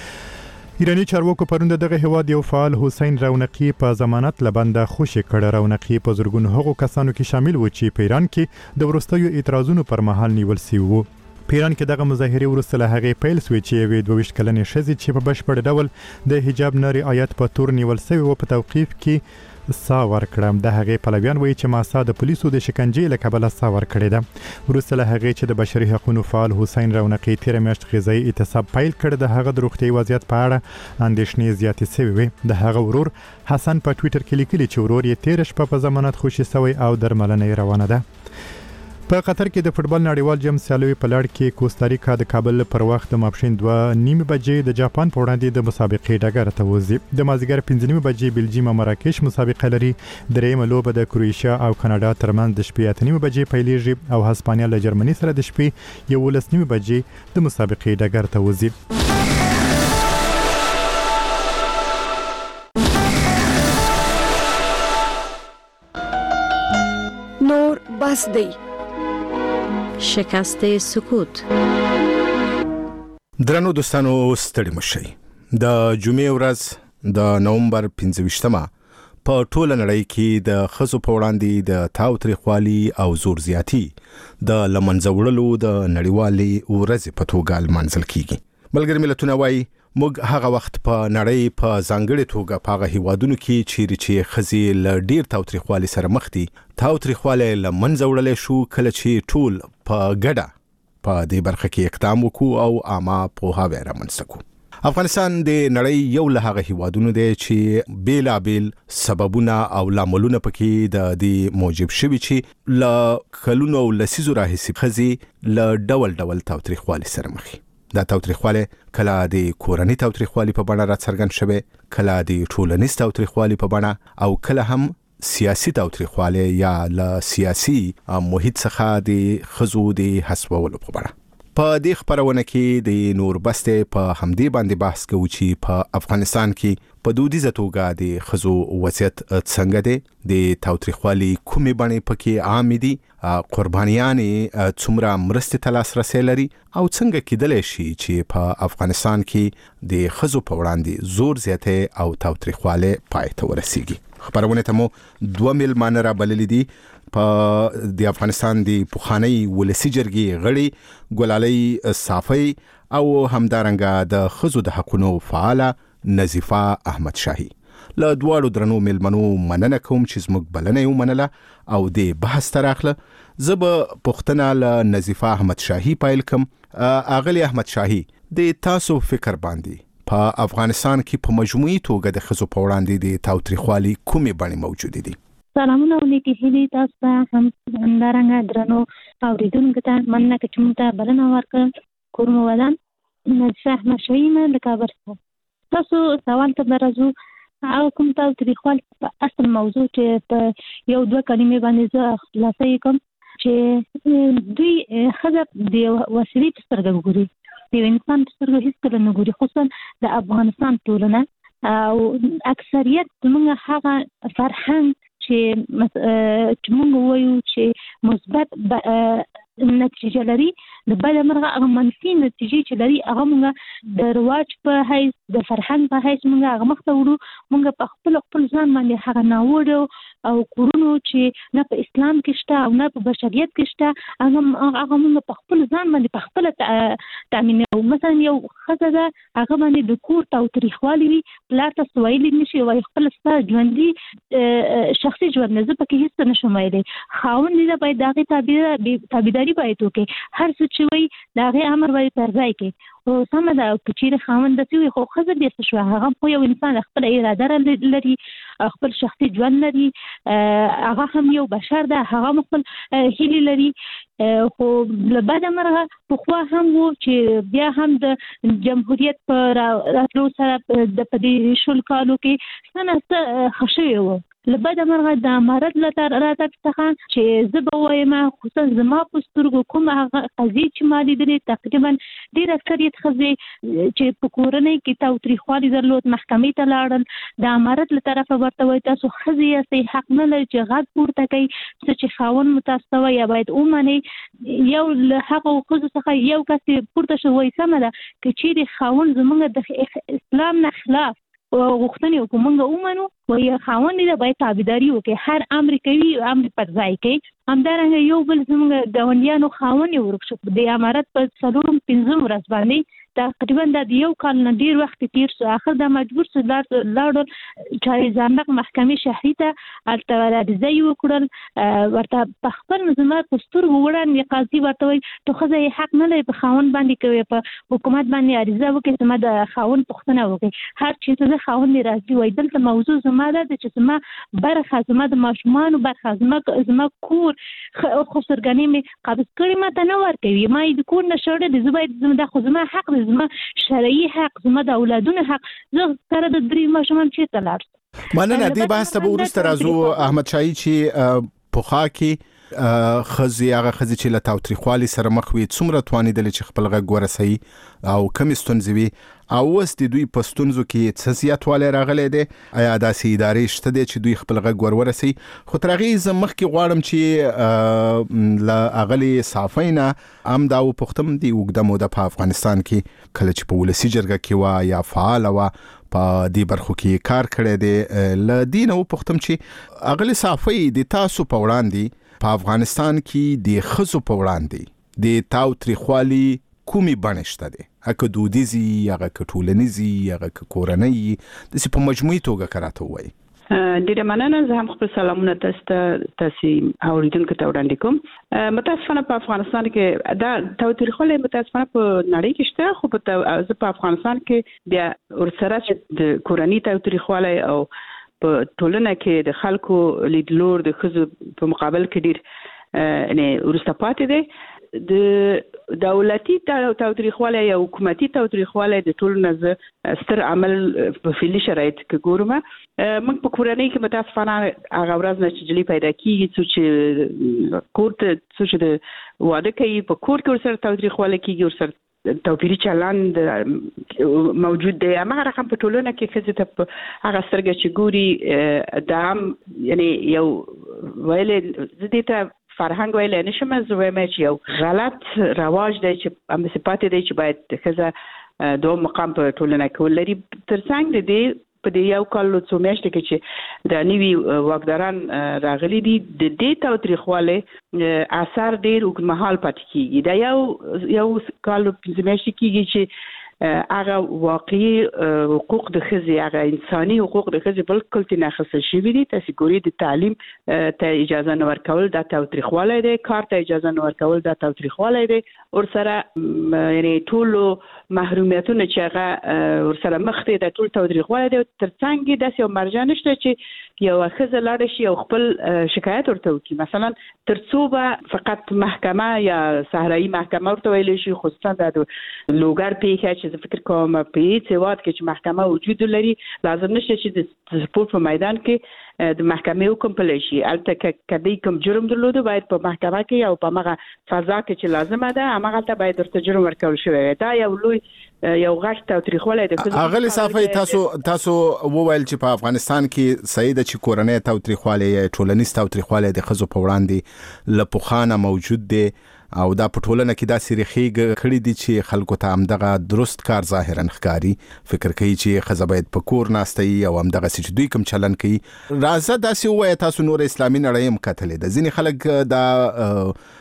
ایرانی چارواکو پرون دغه هواد یو فعال حسین رونقی په ضمانت لبنده خوشی کړه. رونقی په زرګونو هغو کسانو کې شامل و چې په ایران کې د ورستیو اعتراضونو پر مهال نیول شوی وو. په ایران کې دغه مظاهره ورسته له هغه پیل سوي چې وې دوه ویشت کلنې ښځې چې په بشپړ ډول د حجاب نه رعایت په تور نیول شوی و په توقیف کې سا ورکړم. د هغې پلویان وایي چې ماسا د پولیسو د شکنجې له کبله سا ورکړې ده. وروسته له هغې چې د بشري حقوقو فعال حسین رونقی تیره میاشت غذایي اعتصاب پیل کړ، د هغه د روغتیايي وضعیت په اړه اندېښنې زیاتې شوې وې. د هغه ورور حسن په ټویټر کې لیکلي چې ورور یې تیره شپه په ضمانت خوشي شوی او درملنه یې روانه ده. په قطر کې د فوتبال نړیوال جام سیالیو په لړ کې کوستاریکا د کابل پر وخت د ماپښین دوه نیمې بجې د جاپان په وړاندې د مسابقې ډګر ته وځي. د مازدیګر پنځه نیمې بجې بلجیم او مراکش مسابقه لري. درېیمه لوبه د کروشیا او کاناډا ترمنځ د شپې اته نیمې بجې پیلېږي او هسپانیا له جرمني سره د شپې یولس نیمې بجې د مسابقې ډګر ته وځي. نور بس دی. شکست سکوت. درنو دوستانو ستړي مشئ. د جمعې ورځ د نومبر پنځه ویشتمه په ټوله نړۍ کې د ښځو په وړاندې د تاوتریخوالي او زور زیاتی د لمنځه وړلو د نړیوالې ورځې په توګه لمانځل کیږي. ملګري ملتونه وایي موږ هغه وخت په نړۍ په ځانګړې توګه په هغه هیوادونو کې چیرې چې ښځې له ډیر تاوتریخوالي سره مخ دي تاوتریخوالی له منځه وړلی شو کله چې ټول په ګډه په دې برخه کې اقدام وکړو او عامه پوهاوی رامنځته کړو. افغانستان د نړۍ یو له هغه هیوادونو دی چې بیلابیل سببونه او لاملونه پکې د دې موجب شوي چې له کلونو او لسیزو راهیسې ښځې له ډول ډول تاوتریخوالي سره مخ دي. دا تاوتریخوالی کله د کورنۍ تاوتریخوالي په بڼه راڅرګند شوی، کله د ټولنیز تاوتریخوالي په بڼه او کله هم سیاسي تاوتریخواله یا له سیاسي محیط څخه د خزو د حسابولو په اړه په دې خبرونه کې د نور بسته په همدې باندې بحث کوي چې په افغانستان کې په دودیزه توګه د خزو وضعیت څنګه دی د تاوتریخوالي کومې بڼې پکې عام دي قربانیانې څومره مرستې ته لاسرسی لري او څنګه کېدلی شي چې په افغانستان کې د خزو په وړاندې زور زیاته او تاوتریخواله پای ته ورسیږي خبرونه ته مو دوه میلمانه را بللي دي په د افغانستان د پوخاني ولسی جرګې غړي ګلالۍ صافی او همدارنګه د خزو د حقونو فعاله نظیفه احمد شاهي له دواړو درنو میلمنو مننه کوم چې زموږ بلنه یې ومنله او د بحث تراخله زب پښتنه له نظیفه احمد شاهي پایل کوم اغلی احمد شاهي د تاسو فکر باندې په افغانستان کې په مجموعي توګه د خزو په وړاندې د تاوتریخوالي کومې بڼې موجود دي سلامونه علیکم هیلې تاسو ته هم همدارنګه درنو اوریدونکو ته مننه کوم ته بلنه ورکړم کوم ودان نظیفه احمد شاهي مې د کابل تاسو سوال ته درځو او کوم تاوتریخوال په اصل موضوع چې په یو دوه کلمې باندې زه خلاصې کوم چې دوی خزه د وسیلې په سترګه ګوري د انسان په سترګه هیڅ کله نه ګوري خصوصا د افغانستان ټولنه او اکثریت موږ هغه فرهنګ چې چې موږ وایو چې مثبت نتیجه لري د بل مرغه هغه منفي نتیجې چې لري هغه موږ د رواج په حیث د فرهنګ په حیث موږ هغه مخته وړو موږ په خپل خپل ځان باندې هغه ناوړو او کورونو چې نه په اسلام کې شته او نه په بشریت کې شته هغه هغه موږ په خپل ځان باندې په خپل تامینو مثلا یو خزه ده هغه باندې د کور تاوتریخوالي وي پلار ته سوایلی نشي وای خپل ستاسو ژوندۍ شخصي ژوند نه زه پکې هیڅ نشم ویلی خاوند دې باید دغه تعبیر تعبیرداري باید وکړي هر څه چې وي دغه امر باید پر ځای کړي او سم ده چې چیرې خاوند دې وي خو خزه دې شو هغه خو یو انسان خپل اراده لري خپل شخصي ژوند لري هغه هم یو بشر ده هغه خپل هیلې لري خو لبعد مرغه په خو هم وو چې بیا هم د جمهوریت پر راتلو سره د پدې شول کالو کې څنګه خشوي وو لبعد مرغه د امارت لتر راتک څخه چې زب وایم خصوصا زما په سترګو کوم هغه قضیه چې ما لیدلې تقریبا ډیر اکثریت خزي چې په کورنۍ کې تاوتریخوالي درلود محکمې ته لاړل د امارت له طرفه ورته وای تاسو خزي یې حق نه لري چې غږ پورته کوي چې خاون متاسفه یا باید اومنه یو له هغه خزو څخه یو کس پورته شوی سم ده چې چې خاون زمونږ د اسلام نه خلاف غوښتنې وکومنګ اومنو وای خاوند دې باید تابعداري وکړي هر امریکایي امر پر ځای کې همدارنګه یو بل زموږ ګاونډیانو خاوند ورکشپ د امارت په څلورم پنځم ورځ باندې تقریبا د یو کال نه ډیر وخت تیر شو اخر د مجبور شو لاړ چې ځانګړ محکمې شهري ته الته راځي وکړل ورته په خپل نظامات پستور وړاندې قاضي ورته وي ته خو ځای حق نه لري په خاوند باندې کوي په حکومت باندې عریضه وکړي چې ما د خاوند پښتنه وکړي هر چیز د خاوند راځي وای دلته موضوع زما ده چې زما برخه زما د ماشومان برخه زما زما کور خسرګنې می قبض کړی ما ته نه ورکوي ما د کور نشړه د زبې زما د خو زما حق زما شرعي حق زما د اولادونو حق زه سره د درې ماشومان چې تلار مننه دې بحث ته ورسته راځو احمد شاهي چې پوخا کې خزي هغه خزي چې له تاوتریخوالي سره مخ وي څومره توانیدل چې خپل غږ ورسوي او کم ستونزوي او اوس د دوی په ستونزو کې څه زیاتوالی راغلی دی آیا داسې ادارې شته دی چې دوی خپل غږ ور ورسوي خو تر هغې زه مخکې غواړم چې له اغلې صافۍ نه هم دا وپوښتم د اوږده موده په افغانستان کې کله چې په ولسي جرګه کې وه یا فعاله وه په دې برخو کې کار کړی دی له دې نه وپوښتم چې اغلې صافۍ د تاسو په وړاندې په افغانستان کې د ښځو په وړاندې د تاوتریخوالي کومې بڼې شته دي هغه دودیزي هغه ټولنیزي هغه کورنۍ د په مجموعي توګه کراته وایي ډیره مننه زه هم خپل سلامونه تاسو ته تاسو اوریدونکو ته وړاندې کوم متاسفانه په افغانستان کې دا تاوتریخوالي متاسفانه په نړۍ کې شته خو په په افغانستان کې بیا ورسره د کورنۍ تاوتریخوالي او په ټولنه کې د خلکو لیدلور د خزو په مقابل کې ډیر نه ورسته پاتې دي د دولتي تاوتریخوالی یا حکومتي تاوتریخوالی د ټولو نه زه ستر عمل په فعلي شرایط کې ګورم. موږ په کورنۍ کې متاسفانه هغه ورځ نه چې جلۍ پیدا کېږي څو چې کور ته څو چې د واده کوي په کور کې ورسره تاوتریخوالی کېږي، ورسره توپیري چلند موجود دی. هماغه رقم په ټولنه کې ښځې ته په هغه سترګه چې ګوري دا هم یعنې یو ویلې زه دې ته فرهنګ ویلی نشم، زه وایم چې یو غلط رواج دی چې همداسې پاتې دی چې باید ښځه دوم مقام په ټولنه کې ولري. تر څنګ د دې په دې یو کال څو میاشتې کې چې د نوي واکداران راغلي دي د دې تاوتریخوالي اثر ډېر اوږدمهال پاتې کېږي. دا یو یو کال پنځه میاشتې کېږي چې هغه واقعي حقوق د ښځې، هغه انساني حقوق د ښځې بالکل ترې اخیستل شوي دي. تاسې ګورئ د تعلیم ته اجازه نه ورکول دا تاوتریخوالی دی، کار ته اجازه نه ورکول دا تاوتریخوالی دی. ورسره یعنې ټولو محرومیتونه چې هغه ورسره مخ دي دا ټول تاوتریخوالی دی. تر څنګ یې داسې یو مرجع نشته چې یوه ښځه لاړه شي او خپل شکایت ورته وکړي. مثلا تر څو به فقط محکمه یا صحرایي محکمه ورته ویلی شي، خصوصا دا د لوګر پیښه چې زه فکر کوم په هېڅ هېواد کې چې محکمه وجود لري لازم نشته چې د سپورټ په میدان کې د محکمې حکم پلی شي. هلته که دوی کوم جرم درلوده باید په محکمه کې او په هغه فضا کې چې لازمه ده هماغلته باید ورته جرم ورکول شوی وي. دا یو لوی یو غټ تاوتریخوالی دی. اغلې صافی تاسو تاسو وویل چې په افغانستان کې صحیح ده چې کورنۍ تاوتریخوالی ټولنیز تاوتریخوالی د ښځو په وړاندې له پخوانه موجود دی او دا په ټولنه کې داسې ریښې کړي دي چې خلکو ته همدغه درست کار ظاهرا ښکاري، فکر کوي چې ښځه باید په کور ناسته وي او همدغسې چې دوی کوم چلن کوي. راځه داسې ووایه تاسو نور اسلامي نړۍ هم کتلې ده، ځینې خلک دا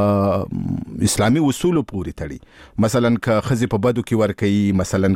په اسلامي اصولو پورې تړي. مثلا که ښځې په بدو کې ورکوي، مثلا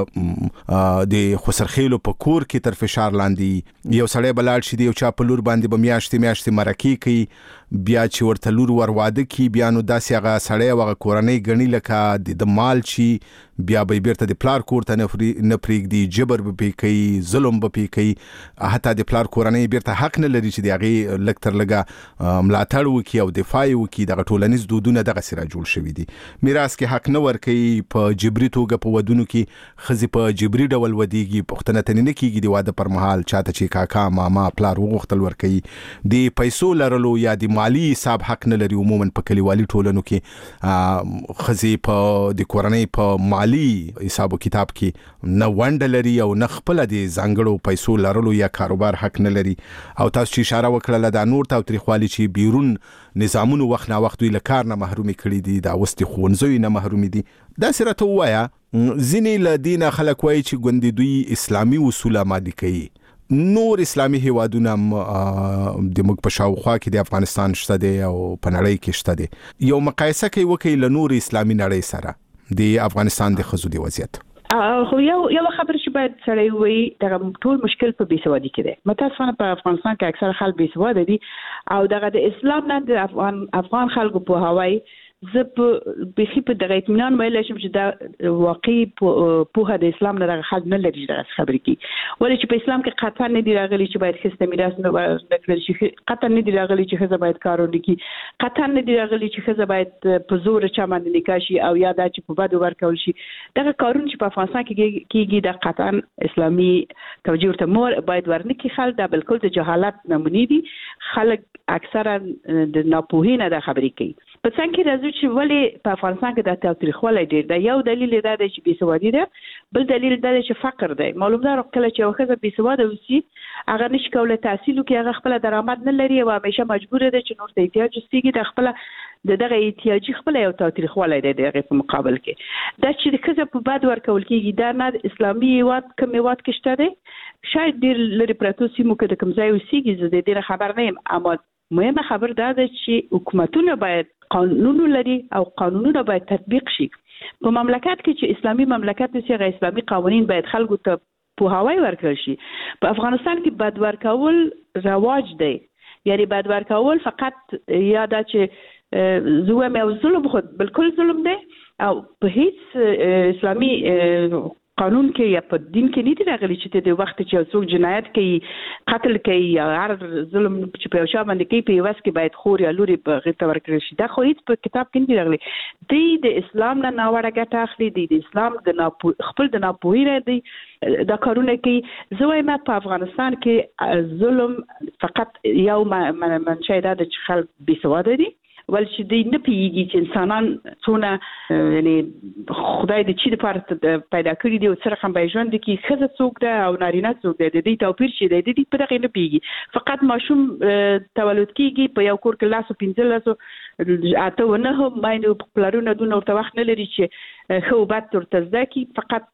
که د خسرخیلو په کور کې تر فشار لاندې یو سړی به لاړ شي د یو چا په لور باندې به میاشتې میاشتې مرکې کوي، بیا چې ورته لور ور واده کي بیا نو داسې هغه سړی او هغه کورنۍ ګڼي لکه د مال شي، بیا به یې بیرته د پلار کور ته نه پرېږدي، جبر به پې کوي، ظلم به پې کوي، حتی د پلار کورنۍ بیرته حق نه لري چې د هغې لږ تر لږه ملاتړ وکړي او دفاع یې وکړي. دغه ټولنیز دودونه دغسې را جوړ شوي دي. میراث کې حق نه ورکوي، په جبري توګه په ودونو کې ښځې په جبري ډول ودیږي، پوښتنه ترې نه کېږي د واده پر مهال چاته چې کاکا ماما پلار وغوښتل ورکوي. د پیسو لرلو یا د مالی حساب حق نه لري. عموما په کلیوالي ټولنو کې ښځې په د کورنۍ په مالی حساب و کتاب کې نه ونډه لري او نه خپله د ځانګړو پیسو لرلو یا کاروبار حق نه لري. او تاسو چې اشاره وکړله دا نور تاوتریخوالي چې بیرون نظامونو وخت نه وخت دوی له کار نه محرومي کړي دي، دا اوس د ښوونځیو نه محرومي دي. داسې راته ووایه ځینې له دې نه خلک وایي چې ګوندې دوی اسلامي اصول عملي کوي. نور اسلامي هیوادونه د موږ په شاوخوا کې د افغانستان شته دی او په نړۍ کې شته دی. یو مقایسه کوي وکړي له نور اسلامي نړۍ سره د افغانستان د ښځو د وضعیت. خو یو یو خبر چې باید سړی وایي دغه ټول مشکل په بېسوادي کې دی. متاسفانه په افغانستان کې اکثر خلک بېسواده دي او دغه د اسلام نه د افغان افغان خلکو پوهاوی زه په بیخي په دغه اطمینان ویلی شم چې دا واقعي پوهه د اسلام نه دغه خلک نه لري چې دغسې خبرې کوي. ولې چې په اسلام کې قطعا نه دي راغلي چې باید ښځې ته میراث نه ورکړل شي، قطعا نه دي راغلي چې ښځه باید کار ونه کړي، قطعا نه دي راغلي چې ښځه باید په زور چا باندې نکاح شي او یا دا چې په بدو ورکول شي. دغه کارونه چې په افغانستان کې کېږي دا قطعا اسلامي توجیه ورته مور باید ورنه کړي. خلک دا بالکل د جهالت نمونې دي. خلک اکثرا د ناپوهۍ نه دا خبرې کوي. په څنګ کې راځو چې ولې په افغانستان کې دا تاوتریخوالی ډېر دی. یو دلیل دا دی چې بېسوادي ده، بل دلیل دا دی چې فقر دی. معلوم ده کله چې یوه ښځه بېسواده اوسي هغه نشي کولی تحصیل وکړي، هغه خپله درآمد نه لري او همیشه مجبوره ده چې نور ته احتیاج وستېږي. د خپله د دغه احتیاجي خپله یو تاوتریخوالی دی د هغې په مقابل کې. دا چې د ښځه په بد ورکول کېږي دا نه اسلامي هېواد کوم هېواد کې شته دی، شاید ډېر لرې پرتو سیمو کې د کوم ځای اوسېږي، زه د دې نه خبر نه یم. اما مهمه خبر دا ده چې حکومتونه باید قانونونه لري او قانونونه باید تطبیق شي. په مملکت کې چې اسلامي مملکت دی هغه اسلامي قوانین باید خلکو ته پوهاوی ورکړل شي. په افغانستان کې بد ورکول رواج دی، یعنی بد ورکول فقط یا دا چې زه وایم یو ظلم خود بالکل ظلم دی او په هیڅ اسلامي قانون کې یا په دین کې نه دی راغلی چې د وخت چې څوک جنایت کوي قتل کوي یا هر ظلم چې په شا باندې کوي په وس کې باید خور یا لوري په غیرت ورکړي شي دا خو هیڅ په کتاب کې نه دی راغلی دی د اسلام نه ناوړه ګټه اخلي دی د اسلام د ناپو خپل د ناپوهی نه دی دا کارونه کوي زه وایم په افغانستان کې ظلم فقط یو منشأ ده چې خلک بې سواده دي ول چې دوی نه پیږي چې انسانان څونه یعنی خدای د چی لپاره پیدا کړی دی او سره هم به ژوند کې ښځه څوک ده او نارینه څوک ده د دې توپیر شي د دې په دغه نه پیږي فقط ماشوم تولد کیږي په یو کور کې لاسو پنځه لاسو اته ونه هم باندې پلارونه دونه ورته وخت نه لري چې خو بد ترته ځکه فقط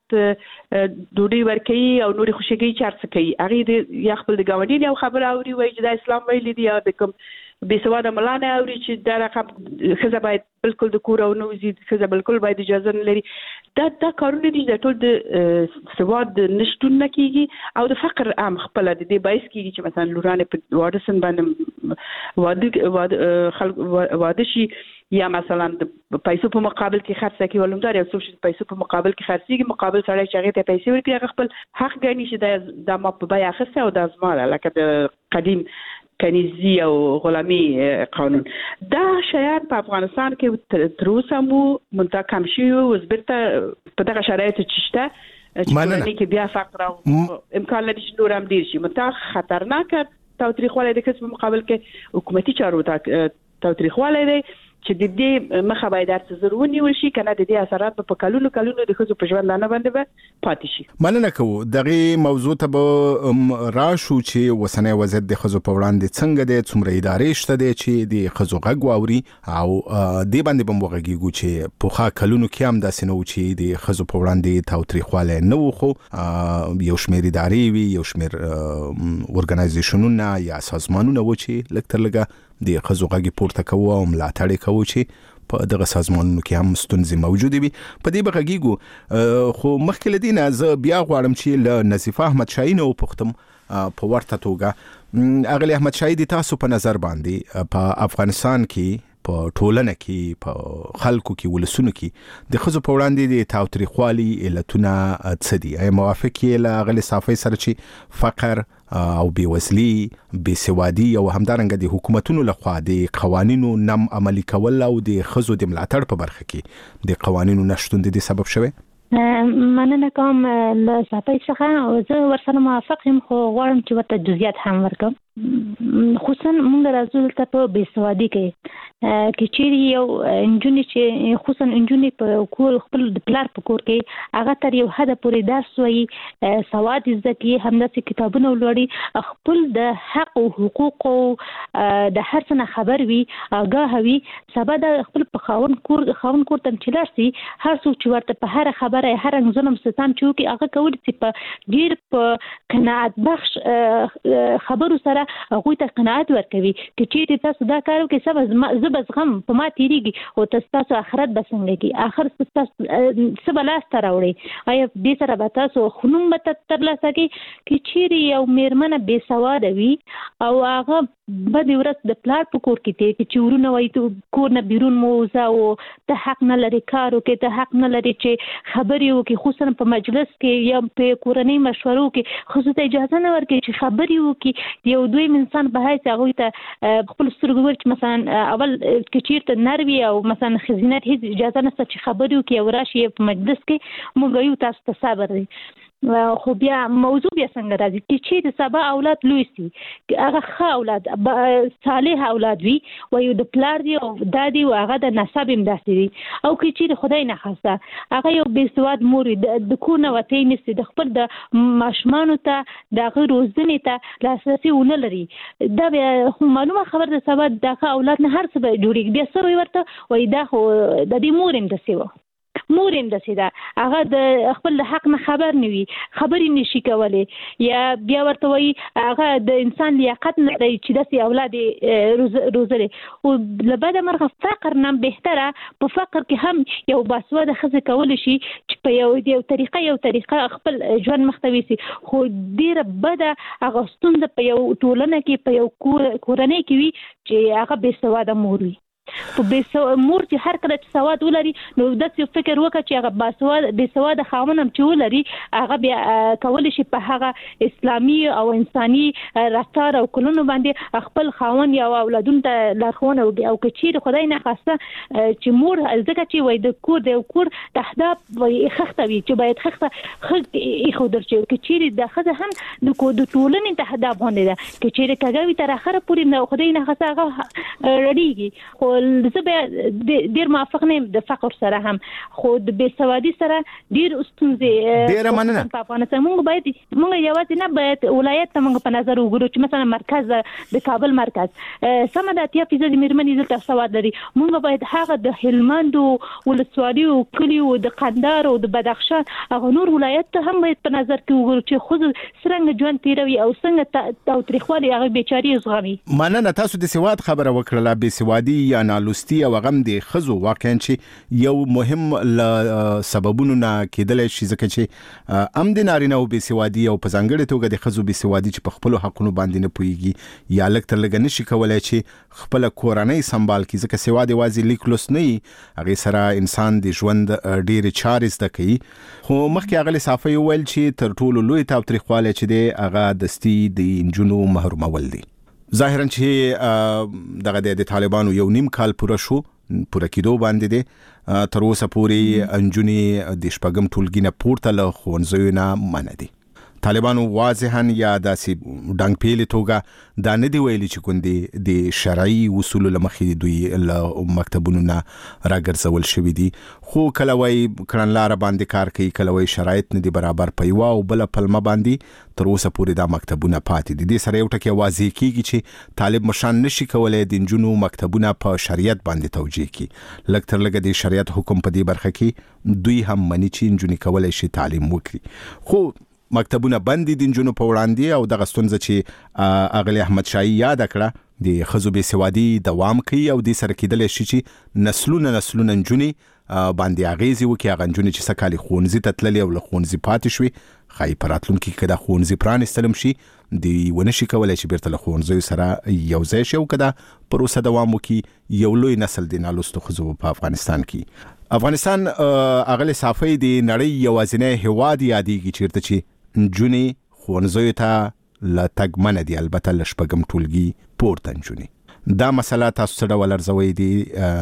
ډوډۍ ورکوي او نوري خوشګي چارڅ کوي هغه د یا خپل د ګاونډي یو خبر اوري وایي چې د اسلام ویلي دی یا د کوم بې سواده ملا نه اوري چې دا رقم ښځه باید بالکل د کور او نه وځي ښځه بالکل باید اجازه نه لري دا دا کارونه دي د ټول د سواد نشټون نه کیږي او د فقر عام خپل د دې باعث کیږي چې مثلا لورانه په واده سن باندې واده واده خلک واده شي یا مثلا د پیسو په مقابل کې خرڅ کوي ولومدار یو څه پیسو په مقابل کې خرڅيږي مقابل سره چې هغه ته پیسې ورکړي خپل حق ګڼي چې د ما په بیا اخیسته او د ازماله لکه د قدیم کنیزي او غلامي قانون دا شایان په افغانستان کې تر اوسه مو منتقم شي او زبرته په دغه شرایطو چې شته چې کورنۍ کې بیا فقر او امکان لري چې نور هم ډیر شي متأ خطرناک تاوتریخوالی د کسب مقابل کې حکومتي چارو ته تاوتریخوالی دی چې د دې مخه باید تر ضروري ونیول شي کنه د دې اثرات په کلونو کلونو د خزو په ژوند نه باندې به پاتې شي. مننه کوو دغه موضوع ته به راشو چې وسنۍ وضعیت د خزو په وړاندې څنګه د څومره ادارې شته دي چې د خزو غږ واوري او د باندې به موږ چې په ښه کلونو کې هم داسې نو چې د خزو په وړاندې تاوتریخوالی نه و خو یو شمېر ادارې وي یو شمېر اورګنایزیشنونه یا سازمانونه و چې لږ تر لږه د خزو غږ پورته کوو او ملاتړ کوو چې په دغه سازمانونو کې هم ستونزې موجودې وي په دې بغږیږو خو مخکې لدینه زه بیا غواړم چې له نصیفه احمد شاهي نه وپوښتم په ورته توګه اغلی احمد شاهي د تاسو په نظر باندې په افغانستان کې په ټولنه کې په خلکو کې ولسونو کې د خزو په وړاندې د تاوتریخوالي علتونه څه دي ای موافق یې له غلي صافي سره چې فقر او بیوزلی بیسوادي او همدارنګه د حکومتونو لخوا د قوانینو نم عملی کول او د خزو د ملاتړ په برخه کې د قوانینو نشټون د سبب شوی مننه کوم له صافي څخه او زه ورسره موافق یم خو غواړم چې ورته جزئیات هم ورکړم خصوصا موږ راځو ته په بیسوادي کې کې چې یو انجونی چې خصوصا انجونی په کور خپل د پلار په کور کې هغه تر یو حد پورې درس وایي سواد زکه همداسې کتابونه ولوري خپل د حق او حقوق او د هر څه خبر وي آگاه وي سبا د خپل په خاون کور خاون کور ته چلار سي هر څو چې ورته په هر خبره هر ظلم ستم چې کی هغه کول چې په ډیر په قناعت بخش خبرو سره هغه ته قناعت ورکوي چې چې تاسو دا کارو کې سبا زبز غم په ما تیریږي او تاسو آخرت بسنګ کی اخر تاسو سبا لاس تراوړي آیا دې سره به تاسو خنوم به تر لاسه کی چې چیرې یو میرمنه بے سواد وي او هغه بده ورځ د پلار په کور کې ته چې ورونه وای ته کور نه بیرون موزه او ته حق نه لري کارو کې ته حق نه لري چې خبرې وکي خصوصا په مجلس کې یا په کورنۍ مشورو کې خصوصا اجازه نه ورکړي چې خبرې وکي یو دوی انسان به هیڅ هغه ته خپل سترګو ورچ مثلا اول کې چیرته نروي او مثلا خزینات هیڅ اجازه نشته چې خبرې وکي او راشي په مجلس کې موږ یو تاسو ته صبر دی خو بیا موضوع بیا څنګه راځي چې د سبا اولاد لوی سي هغه ښه اولاد صالح اولاد وي او یو د پلار دی او دادی او هغه د نسب هم داسي وي او چې خدای نه خاصه هغه یو بے سواد مور د کو نه وتی نسي د خپل د ماشمانو ته د غیر روزنې ته لاسرسي ونه لري دا معلومه خبر د سبا د اولاد نه هر څه جوړي بیا سره ورته وای دا خو د دې مور هم دسي و مور هم دسي دا هغه د خپل حق نه خبر نه وي خبرې نشي کولای یا بیا ورته وای هغه د انسان لیاقت نه لري چې داسې اولاد روزلي او لبدا مرغه فقر نه بهتره په فقر کې هم یو باسواده خزه کول شي چې په یو یو طریقه یو طریقه خپل ژوند مختوي سي خو ډیره بده هغه ستونزه په یو ټولنه کې په یو کورنۍ کې وي چې هغه بې سواده مور وي په به مور چې هر کله چې سواد ولري نو داسې فکر وکړي چې هغه باسواد به سواد خاوند هم چې ولري هغه بیا کولای شي په هغه اسلامي او انساني رفتار او کلونو باندې خپل خاوند یا اولادونو ته لارښوونه وکړي او که چیرې خدای نه خواسته چې مور ځکه چې وای د کور د کور تهداب وای خخته وي چې باید خخته خخ خودر چې که چیرې د خزه هم د کو د ټولنې تهداب باندې ده که چیرې کګوي تر اخره پورې نو خدای نه خواسته هغه رډیږي خو زه به ډیر موافق نه د فقر سره هم خو د بېسوادي سره ډیر ستونزې ډیر مننه په افغانستان موږ باید موږ یوازې نه باید ولایت ته موږ په نظر وګورو چې مثلا مرکز د کابل مرکز سم د اتیا فیصد میرمنې دلته سواد لري موږ باید هغه د هلمند ولسوالي او کلی او د قندهار او د بدخشان هغه نور ولایت ته هم باید په نظر کې وګورو چې خو څنګه ژوند تیروي او څنګه تاوتریخوالي هغه بیچاري زغمي. مننه تاسو د سواد خبره وکړه بېسوادي یا نالوستي او غم د خزو واقعا چې یو مهم ل سببونو نه کېدل شي ځکه چې ام د نارینه او بېسوادي او په ځانګړي توګه د خزو بېسوادي چې په خپل حقونو باندې نه پويږي یا لکه تر لګ نشي کولای چې خپل کورنۍ سمبال کی ځکه سواد واځي لیکلوس نه هغه سره انسان د ژوند ډېر چارې زده کوي خو مخکې هغه صافي ویل چې تر ټولو لوی تاوتریخواله چې دی هغه دستي د انجونو محرومول دي ظاهرا چې دغه د طالبانو یو نیم کال پوره شو پوره کېدو باندې دي تر اوسه پورې انجونې د شپږم ټولګي نه پورته له ښوونځیو نه منع دي طالبانو واضحاً یا داسې ډنګ پیلې توګه دا نه دی ویلي چې کوندې د شرعي اصولو له مخې دوی له مکتبونو نه راګرځول شوي دي خو کله وایي کړنلاره باندې کار کوي کله وایي شرایط نه دي برابر په یوه او بله پلمه باندې تر اوسه پورې دا مکتبونه پاتې دي دې سره یو ټکی واضح کېږي چې طالب مشان نشي کولی د نجونو مکتبونه په شریعت باندې توجیه کړي لږ تر لږه د شریعت حکم په دې برخه کې دوی هم مني چې نجونې کولی شي تعلیم وکړي خو مکتبونه بندي د نجونو په وړاندې او دغه ستونزه چې اغلی احمد شاهي یاد کړه د خزو بېسوادي دوام کوي او د سره کېدلی شي چې نسلونه نسلونه نجونې باندې اغیزې وکړي هغه نجونې چې څه کالي ښوونځي ته تللې او له ښوونځي پاتې شوې ښایي په راتلونکي کې که دا ښوونځي پرانیستلم شي دوی ونه شي کولی چې بیرته له ښوونځیو سره یو ځای شي او که دا پروسه دوام وکړي یو لوی نسل د نالوستو ښځو په افغانستان کې افغانستان اغلی صافی د نړۍ یوازینی هیواد یادېږي چیرته چې نجونې ښوونځیو ته له تګ منع دي البته له شپږم ټولګي پورته نجونې دا مسله تاسو څه ډول ارزوئ د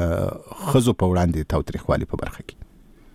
ښځو په وړاندې تاوتریخوالي په برخه کې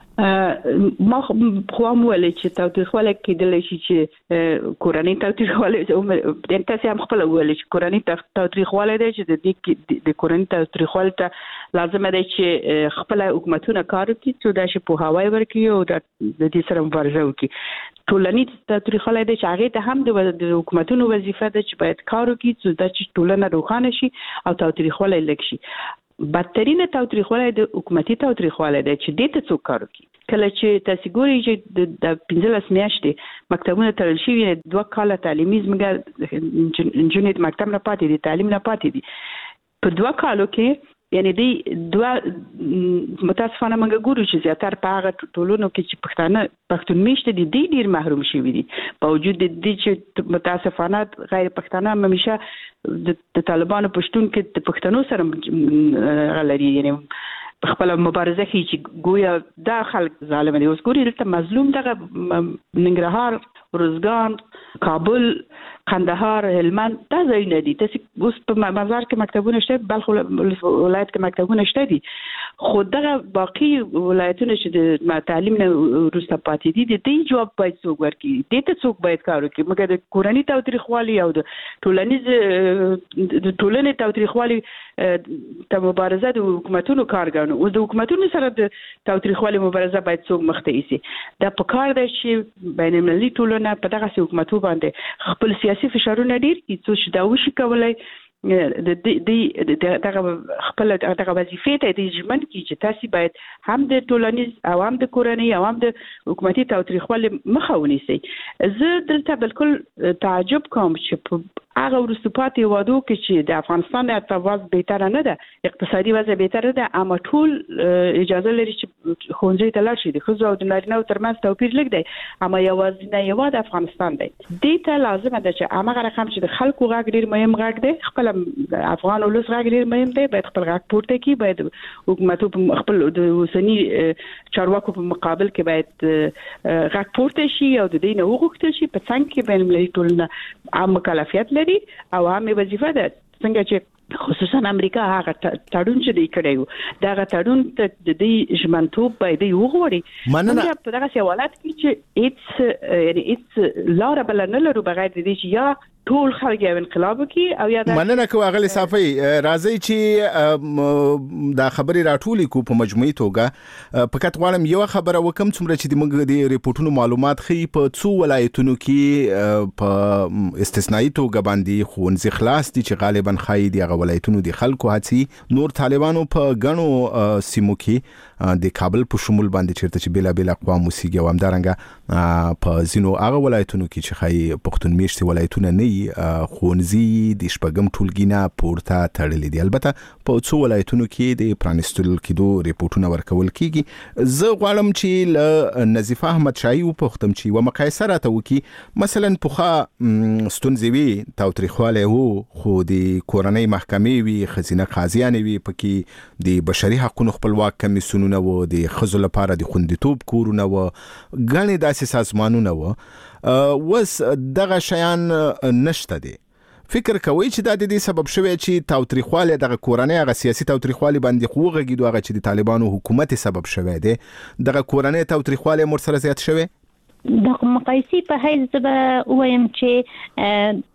ما خو هم ویلې چې تاوتریخوالی کېدلی شي چې کورنۍ تاوتریخوالی د تاسې هم خپله ویلې چې کورنۍ تاوتریخوالی دی چې د دې د کورنۍ تاوتریخوالي ته لازمه دی چې خپله حکومتونه کار وکړي څو دا چې پوهاوی ورکړي او د دې سره مبارزه وکړي ټولنیز تاوتریخوالی دی چې هغې ته هم د حکومتونو وظیفه ده چې باید کار وکړي څو دا چې ټولنه روښانه شي او تاوتریخوالی لږ شي بدترینه تاوتریخوالی د حکومتي تاوتریخوالی دی چې دې ته څوک کار وکړي کله چې تاسو ګورئ چې د پنځلس میاشتې مکتبونه تړل شوي دوه کاله تعلیمي زموږ نجونې د مکتب نه پاتې دي تعلیم نه پاتې دي په دوه کالو کې یعنی دی دوه متاسفانه موږ ګورو چې زیاتره په هغه ټولنو کې چې پښتانه پښتون میشته دي دی ډیر محروم شوي دي په وجود د دې چې متاسفانه غیر پښتانه همیشه د طالبانو پښتون کې د پښتنو سره غلري یعنی خپل مبارزه کوي چې گویا دا خلک ظالم دي اوس ګوري دلته مظلوم دغه ننګرهار روزګان کابل قندهار هلمند دا ځایونه دي تاسو اوس په مزار کې مکتبونه شته بلخ ولایت کې مکتبونه شته دي خو دغه باقي ولایتونه چې د تعلیم نه وروسته پاتې دي د دې جواب باید څوک ورکړي دې ته څوک باید کار وکړي مګر د کورنۍ تاوتریخوالي او د ټولنیز د ټولنې تاوتریخوالي ته مبارزه د حکومتونو کار ګڼو او د حکومتونو سره د تاوتریخوالي مبارزه باید څوک مخته ایسي دا په کار دی چې بین المللي ټولنه په دغه حکومتونو باندې خپل سیاسي فشارونه ډیر کړي څو دا وشي کولای د د دغه خپل دغه وظیفې ته د ژمن کې چې تاسو باید هم د ټولنیز او هم د کورنۍ او هم د حکومتي تاوتریخوالي مخه ونیسئ زه دلته بالکل تعجب کوم چې هغه ورستو پاتې وادو کې چې د افغانستان ارتباط بهتره نه ده اقتصادي وضع بهتره ده اما ټول اجازه لري چې خونځي ته لاړ شي د خزو او د نارینه ترمنځ توپیر لګ دی اما یوازینی یو د افغانستان دی دې ته لازم ده چې هغه رقم چې د خلکو غږ ډیر مهم غږ دی خپل افغان ولس غږ ډیر مهم دی باید خپل غږ پورته کړي باید حکومت خپل د اوسنی چارواکو په مقابل کې باید غږ پورته شي او د دې نه وغوښتل شي په څنګه کې بین المللي ټولنه عام مکلفیت لري او عامه وظیفه ده څنګه چې خصوصا امریکا هغه تړون چې دی کړی دا هغه تړون ته د دې ژمنتوب باید وغوړي مننه په دغه حوالات کې چې هیڅ یعنی هیڅ لار بل نه لرو بغیر د دې چې یا ټول خلک یو انقلاب وکي او یا مننه کوي اغلی صافي راځي چې دا خبري راټولې کو په مجموعي توګه فقط غواړم یو خبره وکم څومره چې د موږ د ریپورتونو معلومات خي په څو ولایتونو کې په استثنایی توګه باندې خونځي خلاص دي چې غالبا خای دي غو ولایتونو د خلکو هڅي نور طالبانو په غنو سیمو کې د کابل په شمول باندې چیرته چې بلا بلا اقوام موسیقي او همدارنګه په زینو هغه ولایتونو کې چې خای پښتون میشتي ولایتونه نه خونځي د شپږم ټولګینا پورته تړلې دي البته په څو ولایتونو کې د پرانستل کېدو ریپورتونه ورکول کیږي زه غواړم چې ل نظیف احمد شاهي وپوښتم چې و مقایسه راته وکي مثلا پوخا ستونزوي تاوتریخواله وو خو د کورنۍ محکمې وی خزینه قاضیان وی پکې د بشري حقوقو خپلواک کمیسیونونه وو د خزو لپاره د خوندیتوب کورونه وو غني داسې سازمانونه وو وس دغه شیان نشته دي فکر کوي چې دا د دې سبب شوی چې تاوتریخواله دغه کورنۍ هغه سیاسي تاوتریخواله باندې خوغه کیدو هغه چې د طالبانو حکومت سبب شوی دی دغه کورنۍ تاوتریخواله مر سره زیات شوی د مقایسې په حیث زبا وایم چې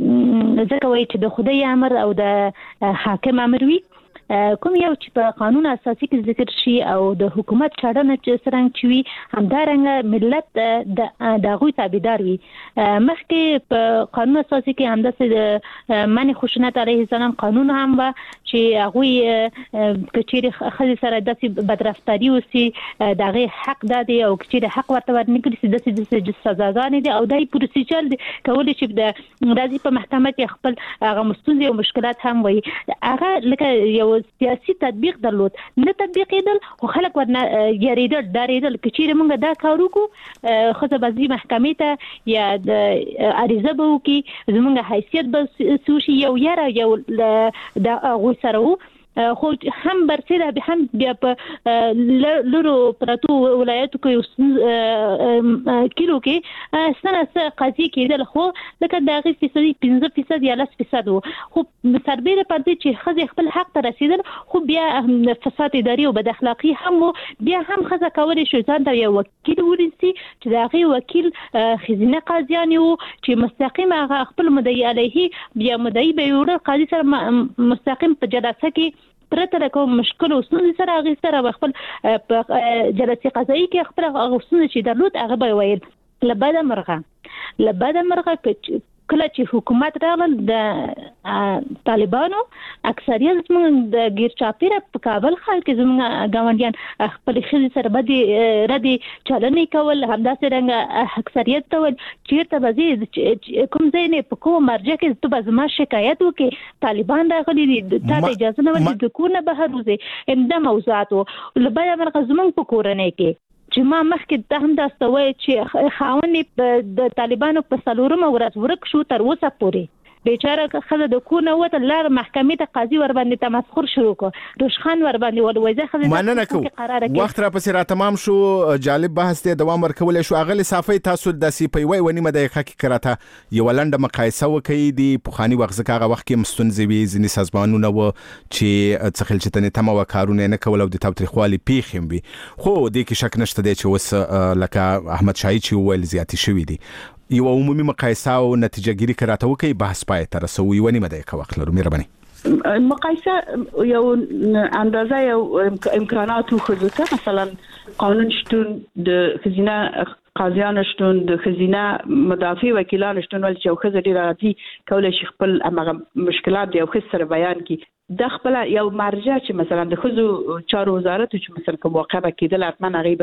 ځکه وایي چې د خدای امر او د حاکم امر وي کوم یو چې په قانون اساسي کې ذکر شي او د حکومت چارنه چې څنګه چوي همدارنګه ملت د دغوی تابعدار وي مخکې په قانون اساسي کې همداسې د منی خشونت علیه السلام قانون هم و چې هغه کچېره خځې سره داسې بدرفتاری وسی دغه حق دادي او کچېره حق ورته ورنکړي داسې د سزاګانې دي او دای پروسیجر کولای شي د راځي په محکمه کې خپل هغه مستونزې او مشکلات هم وي هغه لکه یو سیاسي تطبیق درلود نه تطبیقیدل خو خلک ورنه یریدل ډاریدل کچېره موږ دا کار وکړو خزه بازي محکمې ته یا د عریضه به وکړي زموږ حیثیت به سوشي یو یاره یو د غو سره خو هم برسره به هم بیا په لورو پراتو ولایتو کې کیلو کې سنه قضیه کېدل خو لکه د هغه فیصدي پنځه فیصد یا لس فیصد خو سربېره پاتې چې خځه خپل حق ته رسیدل خو بیا فساد اداري او بد اخلاقی هم بیا هم خځه کولای شي ځان ته یو وکیل ورسي چې د هغه وکیل خزینه قاضیان او چې مستقیم هغه خپل مدعی علیه بیا مدعی به یو قاضي سره مستقیم په جلسه کې پرته کوم مشکل او ستونزې سره هغه سره خپل جلسې قضایي کې خپل هغه ستونزې چې درلود هغه به ویل لبدا مرغه لبدا مرغه کله چې حکومت راغل د طالبانو اکثریت زموږ د غیر چاپیره په کابل ښار کې زموږ ګاونډیان خپل خزي سره بدی ردی چلنې کول همداسې رنګ اکثریت ته ول چیرته بزی کوم ځای نه په کوم مرجع کې ته به زما شکایت وکي طالبان راغلي دي ته اجازه نه ورکړي د کور نه بهر وځي امدا موضوعات لبیا مرغه زموږ په کورنۍ کې چې ما مخکې ته هم دا ستوي چې خاونې د طالبانو په سلورمه ورځ ورک شو تر اوسه پورې بیچاره خزه د کو نه وته لار محکمې ته قاضي ور باندې تمسخر شروع کړ روشخان ور باندې ولوي ځه خزه مننه کو وخت را پسې را تمام شو جالب بحث ته دوام ورکول شو اغلی صافي تاسو د سی پی وای ونی مده حقیقت کراته یو لنډه مقایسه وکي دی پوخانی وغزه کاغه وخت کې مستونزوي ځنی سازمانونه و چې څخل چې تنه تمه وکارونه نه کول او د تاوتریخوالي پیخم وي خو د کې شک نشته دی چې وس لکه احمد شاهي چې ویل زیاتی شوی دی یو عمومي مقایسه او نتیجه ګیری کراته وکي بحث پای تر سوي ونی مده کا وخت لرو مهرباني مقایسه یو اندازه یو امکانات خو مثلا قانون شتون د خزینه قاضیان شتون د خزینه مدافع وکیلان شتون ول چې خزه ډیر راځي کولای شي خپل امغه مشکلات دی او خسر بیان کی د خپل یو مرجع چې مثلا د خزو چارو وزارت چې مثلا کوم واقع کېدل اتمن غیبه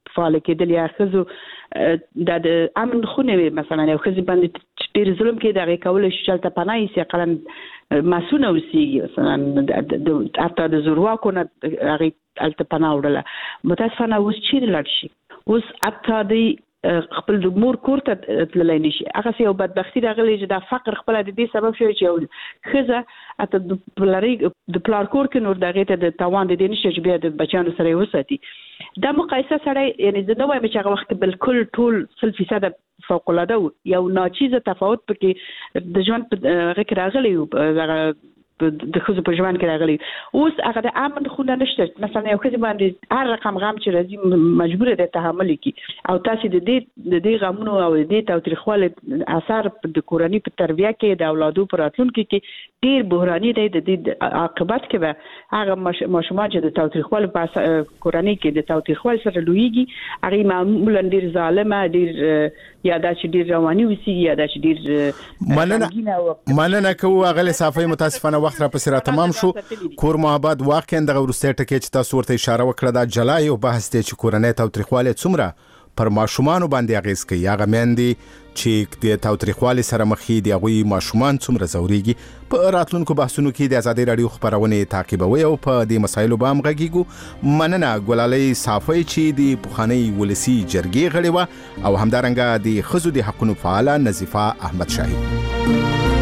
فعال کېدل یا خزو د امن خونه مثلا یو خزي باندې ډیر ظلم کې دغه کول شي چې تل پناه یې قلم مسونه وسیږي مثلا د اته د زورواکو نه هغه الته پناه وړله متاسفانه اوس چیرې لاړ شي اوس اته د خپل د مور کور ته تللی نشي هغه یو بدبختی راغلی چې د فقر خپل د دې سبب شوی چې خزه اته د پلاری د پلار کور کې نور دغه ته د توان د دې نشي چې بیا د بچانو سره وساتي دا مقایسه سره یعنی د نوې مچ هغه وخت بالکل ټول صفر فیصد فوق العاده یو ناچیزه تفاوت پکې د ژوند په غیر راغلی د خزو په ژوند کې راغلی اوس هغه د امن خونه نشته مثلا یو خزي باندې هر رقم غم چې راځي مجبور دی تحمل کی او تاسو د دې د دې غمونو او د دې تاریخوالي اثر د کورنۍ په تربیه کې د اولادو پر راتلونکي کې ډیر بحراني دی د دې عاقبت کې به هغه ماشومان چې د تاریخوالي په کورنۍ کې د تاریخوالي سره لویږي هغه معمولا ډیر ظالمه ډیر یا دا چې ډیر رواني وسی یا دا چې ډیر مننه مننه کوو غل صافي متاسفانه وخت را پسې را تمام شو کور محبت واقعا د ورسته ټکی چې تاسو ورته اشاره وکړه دا جلای او بحث ته چې کورنۍ تاریخواله څومره پر ماشومان باندې اغیز کوي هغه مېندې چې د تاریخواله سره مخې دی غوي ماشومان څومره زوريږي په راتلونکو بحثونو کې د ازادي رادیو خبرونه تعقیبوي او په دې مسایلو باندې غږیږو مننه ګلالۍ صافي چې د پخوانی ولسی جرګې غړي و او همدارنګه د خزو د حقوقو فعال نظیفه احمد شاهي